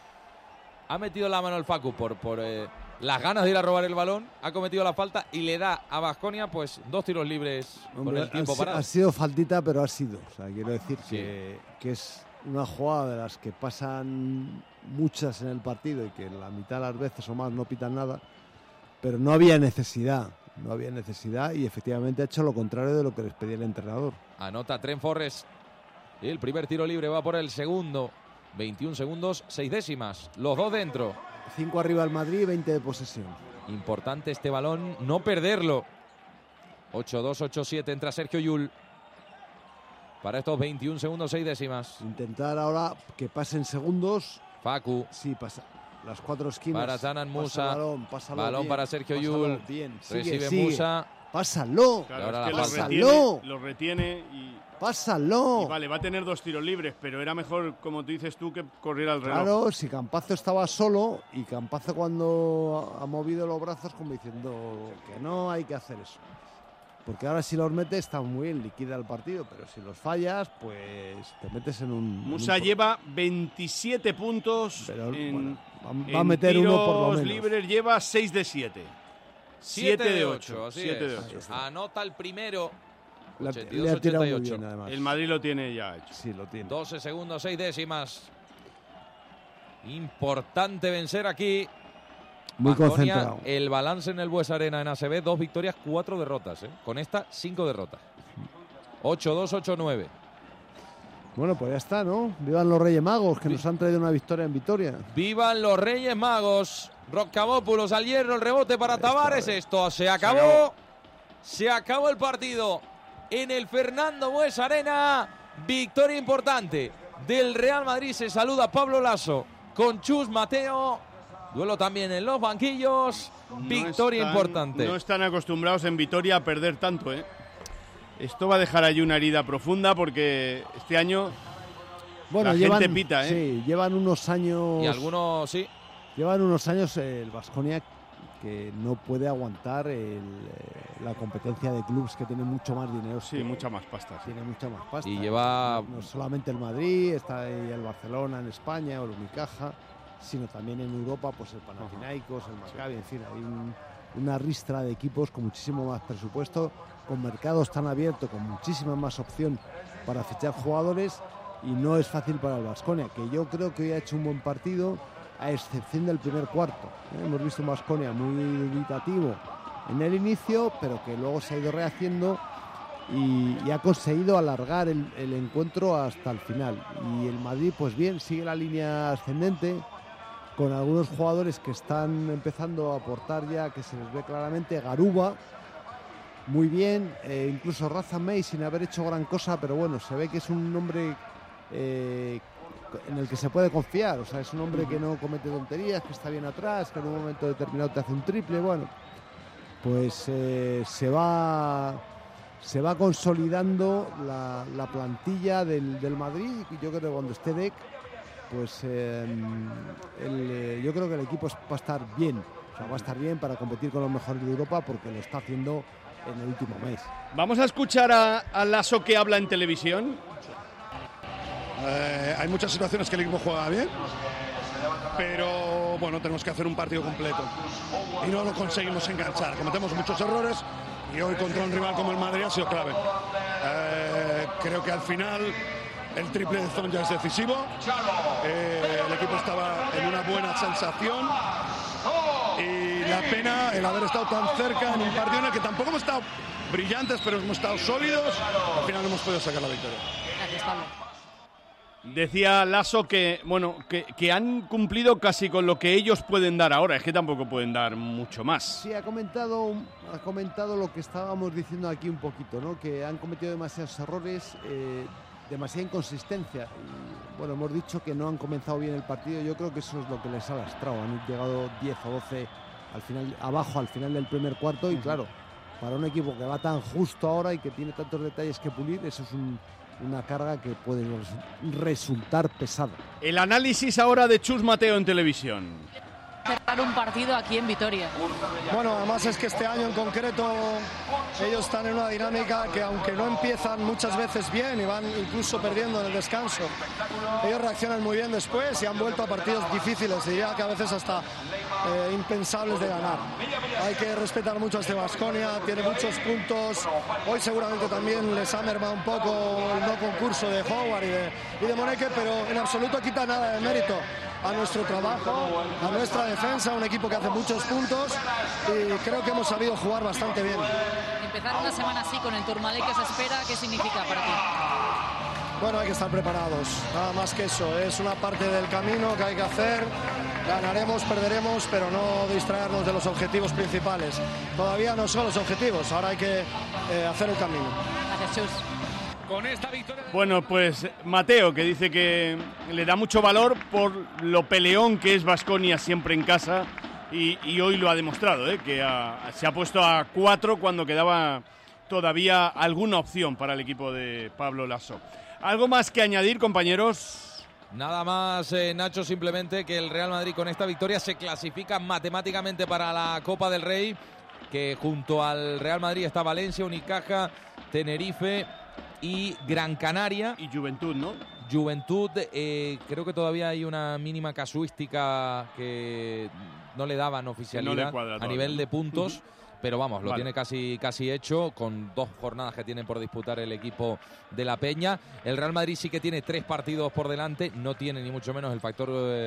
Ha metido la mano el Facu por las ganas de ir a robar el balón, ha cometido la falta y le da a Baskonia pues 2 tiros libres. Hombre, con el tiempo parado. Ha sido faltita, pero ha sido. O sea, quiero decir que es una jugada de las que pasan muchas en el partido y que la mitad de las veces o más no pitan nada, pero no había necesidad. No había necesidad y efectivamente ha hecho lo contrario de lo que les pedía el entrenador. Anota Trent Forrest. El primer tiro libre va por el segundo. 21 segundos, 6 décimas. Los 2 dentro. 5 arriba el Madrid, 20 de posesión. Importante este balón, no perderlo. 8-2, 8-7, entra Sergio Llull. Para estos 21 segundos, 6 décimas. Intentar ahora que pasen segundos. Facu. Sí, pasa. Las 4 esquinas. Para Zanan Musa. Balón para Sergio Llull. Recibe Musa. Pásalo. Claro, es que lo retiene y... Pásalo. Y vale, va a tener 2 tiros libres, pero era mejor, como tú dices tú, que corriera el reloj. Claro, si Campazzo estaba solo y Campazzo cuando ha movido los brazos como diciendo que no hay que hacer eso. Porque ahora si los metes está muy bien, liquida el partido, pero si los fallas, pues te metes en un... Musa lleva 27 puntos, pero, va a meter uno por lo menos. Libres lleva 6 de 7. 7 de 8. Así 7 de 8. Anota el primero. Le ha tirado muy bien, además. El Madrid lo tiene ya hecho. Sí, lo tiene. 12 segundos, 6 décimas. Importante vencer aquí. Muy Baskonia, concentrado. El balance en el Bues Arena en ACB, 2 victorias, 4 derrotas. Con esta, 5 derrotas. 8-2, 8-9. Bueno, pues ya está, ¿no? Vivan los Reyes Magos, que nos han traído una victoria en Vitoria. Vivan los Reyes Magos. Rocamópulos al hierro, el rebote para Tavares. Esto se acabó. Se acabó el partido en el Fernando Bues Arena. Victoria importante del Real Madrid. Se saluda Pablo Lasso con Chus Mateo. Duelo también en los banquillos. Victoria importante. No están acostumbrados en Vitoria a perder tanto, ¿eh? Esto va a dejar allí una herida profunda porque este año la gente pita, ¿eh? Sí, llevan unos años... Y algunos, sí. Llevan unos años el Baskonia que no puede aguantar la competencia de clubes que tienen mucho más dinero. Sí, mucha más pasta. Sí. Tiene mucha más pasta. Y lleva... No solamente el Madrid, está ahí el Barcelona en España o el Unicaja, sino también en Europa, pues el Panathinaikos, el Maccabi, en fin, hay una ristra de equipos con muchísimo más presupuesto, con mercados tan abiertos, con muchísima más opción para fichar jugadores, y no es fácil para el Baskonia, que yo creo que hoy ha hecho un buen partido, a excepción del primer cuarto. Hemos visto un Baskonia muy dubitativo en el inicio, pero que luego se ha ido rehaciendo y ha conseguido alargar el encuentro hasta el final. Y el Madrid, pues bien, sigue la línea ascendente, con algunos jugadores que están empezando a aportar ya, que se les ve claramente. Garuba, muy bien, incluso Raza May sin haber hecho gran cosa, pero bueno, se ve que es un hombre en el que se puede confiar. O sea, es un hombre que no comete tonterías, que está bien atrás, que en un momento determinado te hace un triple. Bueno, pues se va consolidando la plantilla del Madrid. Yo creo que cuando esté Dec, pues yo creo que el equipo va a estar bien. O sea, va a estar bien para competir con los mejores de Europa, porque lo está haciendo en el último mes. Vamos a escuchar a Lasso, que habla en televisión. Hay muchas situaciones que el equipo juega bien, pero bueno, tenemos que hacer un partido completo y no lo conseguimos enganchar. Cometemos muchos errores y hoy contra un rival como el Madrid ha sido clave. Creo que al final el triple de Zonja es decisivo. El equipo estaba en una buena sensación y la pena el haber estado tan cerca en un partido en el que tampoco hemos estado brillantes, pero hemos estado sólidos. Al final no hemos podido sacar la victoria. Gracias, Pablo. Decía Lasso que, bueno, que han cumplido casi con lo que ellos pueden dar ahora. Es que tampoco pueden dar mucho más. Sí, ha comentado lo que estábamos diciendo aquí un poquito, ¿no? Que han cometido demasiados errores, demasiada inconsistencia. Y, bueno, hemos dicho que no han comenzado bien el partido. Yo creo que eso es lo que les ha lastrado. Han llegado 10 o 12 abajo al final del primer cuarto y claro, para un equipo que va tan justo ahora y que tiene tantos detalles que pulir, eso es una carga que puede resultar pesada. El análisis ahora de Chus Mateo en televisión. Cerrar un partido aquí en Vitoria. Bueno, además es que este año en concreto ellos están en una dinámica que aunque no empiezan muchas veces bien y van incluso perdiendo en el descanso, ellos reaccionan muy bien después y han vuelto a partidos difíciles, diría que a veces hasta impensables de ganar. Hay que respetar mucho a este Baskonia, tiene muchos puntos. Hoy seguramente también les ha mermado un poco el no concurso de Howard y de Moneke, pero en absoluto quita nada de mérito a nuestro trabajo, a nuestra defensa, un equipo que hace muchos puntos y creo que hemos sabido jugar bastante bien. Empezar una semana así con el Tourmalet que se espera, ¿qué significa para ti? Bueno, hay que estar preparados, nada más que eso, es una parte del camino que hay que hacer, ganaremos, perderemos, pero no distraernos de los objetivos principales. Todavía no son los objetivos, ahora hay que hacer el camino. Gracias, Chus. Con esta victoria... Bueno, pues Mateo, que dice que le da mucho valor por lo peleón que es Baskonia siempre en casa y hoy lo ha demostrado, que se ha puesto a 4 cuando quedaba todavía alguna opción para el equipo de Pablo Lasso. ¿Algo más que añadir, compañeros? Nada más, Nacho, simplemente que el Real Madrid con esta victoria se clasifica matemáticamente para la Copa del Rey, que junto al Real Madrid está Valencia, Unicaja, Tenerife y Gran Canaria. Y Juventud, ¿no? Juventud, creo que todavía hay una mínima casuística que no le daban oficialidad a nivel de puntos. Pero vamos, lo tiene casi hecho, con 2 jornadas que tiene por disputar el equipo de la Peña. El Real Madrid sí que tiene 3 partidos por delante, no tiene ni mucho menos el factor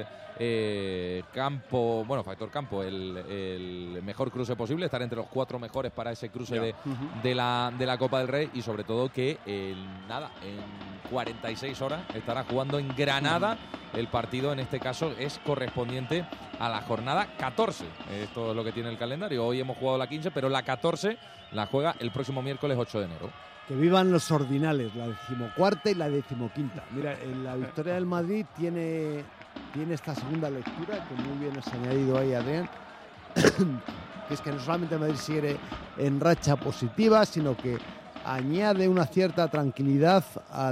campo, el mejor cruce posible, estar entre los 4 mejores para ese cruce de la Copa del Rey, y sobre todo que en 46 horas estará jugando en Granada. El partido en este caso es correspondiente a la jornada 14. Esto es lo que tiene el calendario. Hoy hemos jugado la 15, pero la 14 la juega el próximo miércoles 8 de enero. Que vivan los ordinales, la 14ª y la 15ª. Mira, la victoria del Madrid tiene esta segunda lectura, que muy bien has añadido ahí, Adrián, que es que no solamente el Madrid sigue en racha positiva, sino que añade una cierta tranquilidad a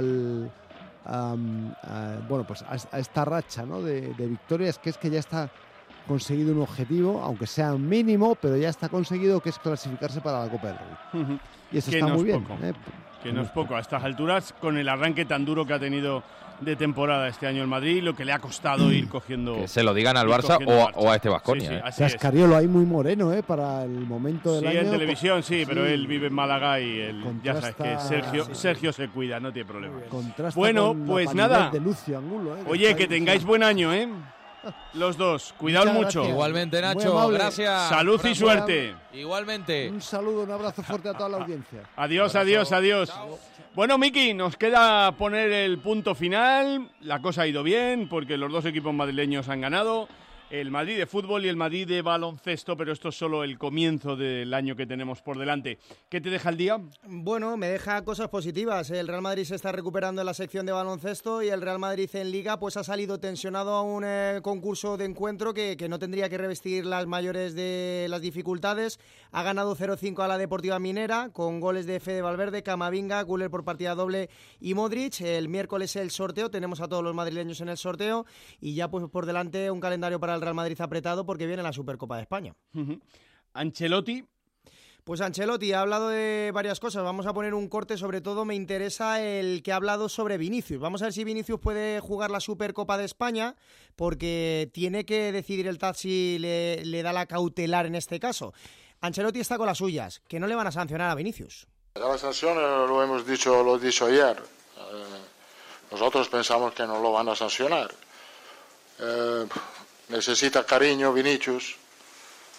esta racha, ¿no? de victorias, que es que ya está conseguido un objetivo, aunque sea mínimo, pero ya está conseguido, que es clasificarse para la Copa del Rey. Y eso está muy bien. Que no es poco a estas alturas, con el arranque tan duro que ha tenido de temporada este año el Madrid, lo que le ha costado ir cogiendo... Que se lo digan al Barça o a este Baskonia. Cascariolo ahí muy moreno, para el momento del año. Sí, en televisión pero él vive en Málaga y ya sabes que Sergio se cuida, no tiene problema. Bueno, pues nada. De Lucio Angulo, Oye, que tengáis buen año, los dos. Cuidaos mucho. Igualmente, Nacho. Gracias. Salud y suerte. Igualmente. Un saludo, un abrazo fuerte a toda la audiencia. Adiós. Chao. Bueno, Miki, nos queda poner el punto final. La cosa ha ido bien porque los 2 equipos madrileños han ganado. El Madrid de fútbol y el Madrid de baloncesto, pero esto es solo el comienzo del año que tenemos por delante. ¿Qué te deja el día? Bueno, me deja cosas positivas. El Real Madrid se está recuperando en la sección de baloncesto y el Real Madrid en Liga pues ha salido tensionado a un concurso de encuentro que no tendría que revestir las mayores de las dificultades. Ha ganado 0-5 a la Deportiva Minera con goles de Fede Valverde, Camavinga, Güler por partida doble y Modric. El miércoles el sorteo, tenemos a todos los madrileños en el sorteo y ya pues por delante un calendario para el Real Madrid apretado porque viene la Supercopa de España. Ancelotti. Pues Ancelotti ha hablado de varias cosas. Vamos a poner un corte, sobre todo me interesa el que ha hablado sobre Vinicius. Vamos a ver si Vinicius puede jugar la Supercopa de España, porque tiene que decidir el TAS si le da la cautelar en este caso. Ancelotti está con las suyas, que no le van a sancionar a Vinicius. La sanción lo he dicho ayer. Nosotros pensamos que no lo van a sancionar. Necesita cariño Vinicius,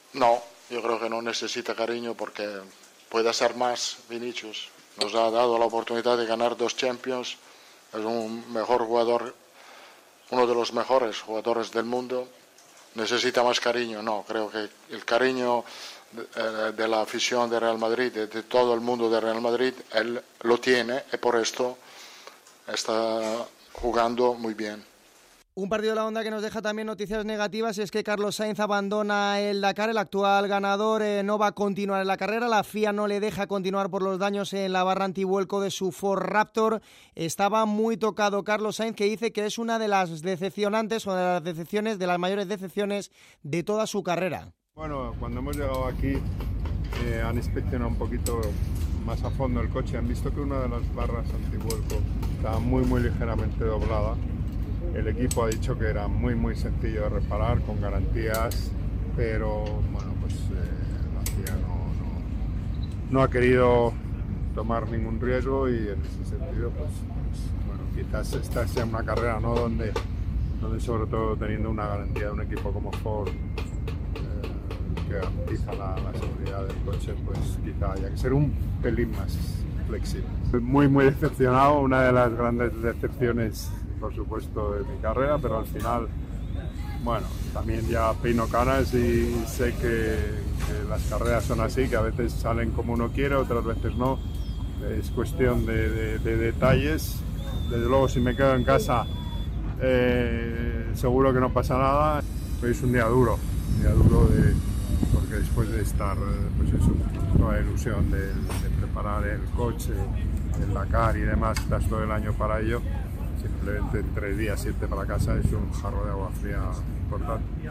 No, yo creo que no necesita cariño porque puede hacer más. Vinicius nos ha dado la oportunidad de ganar 2 Champions, es un mejor jugador, uno de los mejores jugadores del mundo. ¿Necesita más cariño? No, creo que el cariño de la afición de Real Madrid, de todo el mundo de Real Madrid, él lo tiene y por esto está jugando muy bien. Un partido de la Onda que nos deja también noticias negativas, y es que Carlos Sainz abandona el Dakar. El actual ganador no va a continuar en la carrera. La FIA no le deja continuar por los daños en la barra antivuelco de su Ford Raptor. Estaba muy tocado Carlos Sainz, que dice que es una de las decepcionantes o de las decepciones, de las mayores decepciones de toda su carrera. Bueno, cuando hemos llegado aquí han inspeccionado un poquito más a fondo el coche. Han visto que una de las barras antivuelco estaba muy ligeramente doblada. El equipo ha dicho que era muy sencillo de reparar, con garantías, pero bueno, pues la FIA no ha querido tomar ningún riesgo, y en ese sentido, pues bueno, quizás esta sea una carrera, ¿no?, donde sobre todo teniendo una garantía de un equipo como Ford, que garantiza la seguridad del coche, pues quizá haya que ser un pelín más flexible. Muy decepcionado, una de las grandes decepciones, por supuesto, de mi carrera, pero al final, bueno, también ya peino canas y sé que las carreras son así, que a veces salen como uno quiere, otras veces no. Es cuestión de detalles. Desde luego, si me quedo en casa, seguro que no pasa nada. Es un día duro porque después de estar, pues eso, toda la ilusión de preparar el coche, el Dakar y demás, estás todo el año para ello. Simplemente en 3 días irte para casa es un jarro de agua fría importante.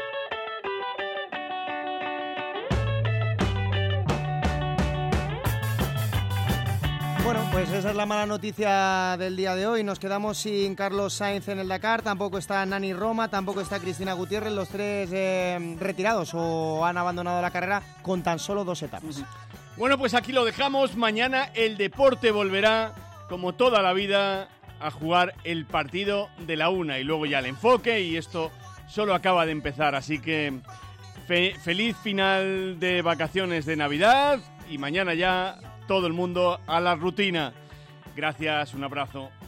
Bueno, pues esa es la mala noticia del día de hoy. Nos quedamos sin Carlos Sainz en el Dakar, tampoco está Nani Roma, tampoco está Cristina Gutiérrez, los 3 retirados o han abandonado la carrera con tan solo 2 etapas. Bueno, pues aquí lo dejamos. Mañana el deporte volverá, como toda la vida, a jugar el partido de la 1 y luego ya el enfoque, y esto solo acaba de empezar, así que feliz final de vacaciones de Navidad, y mañana ya todo el mundo a la rutina. Gracias, un abrazo.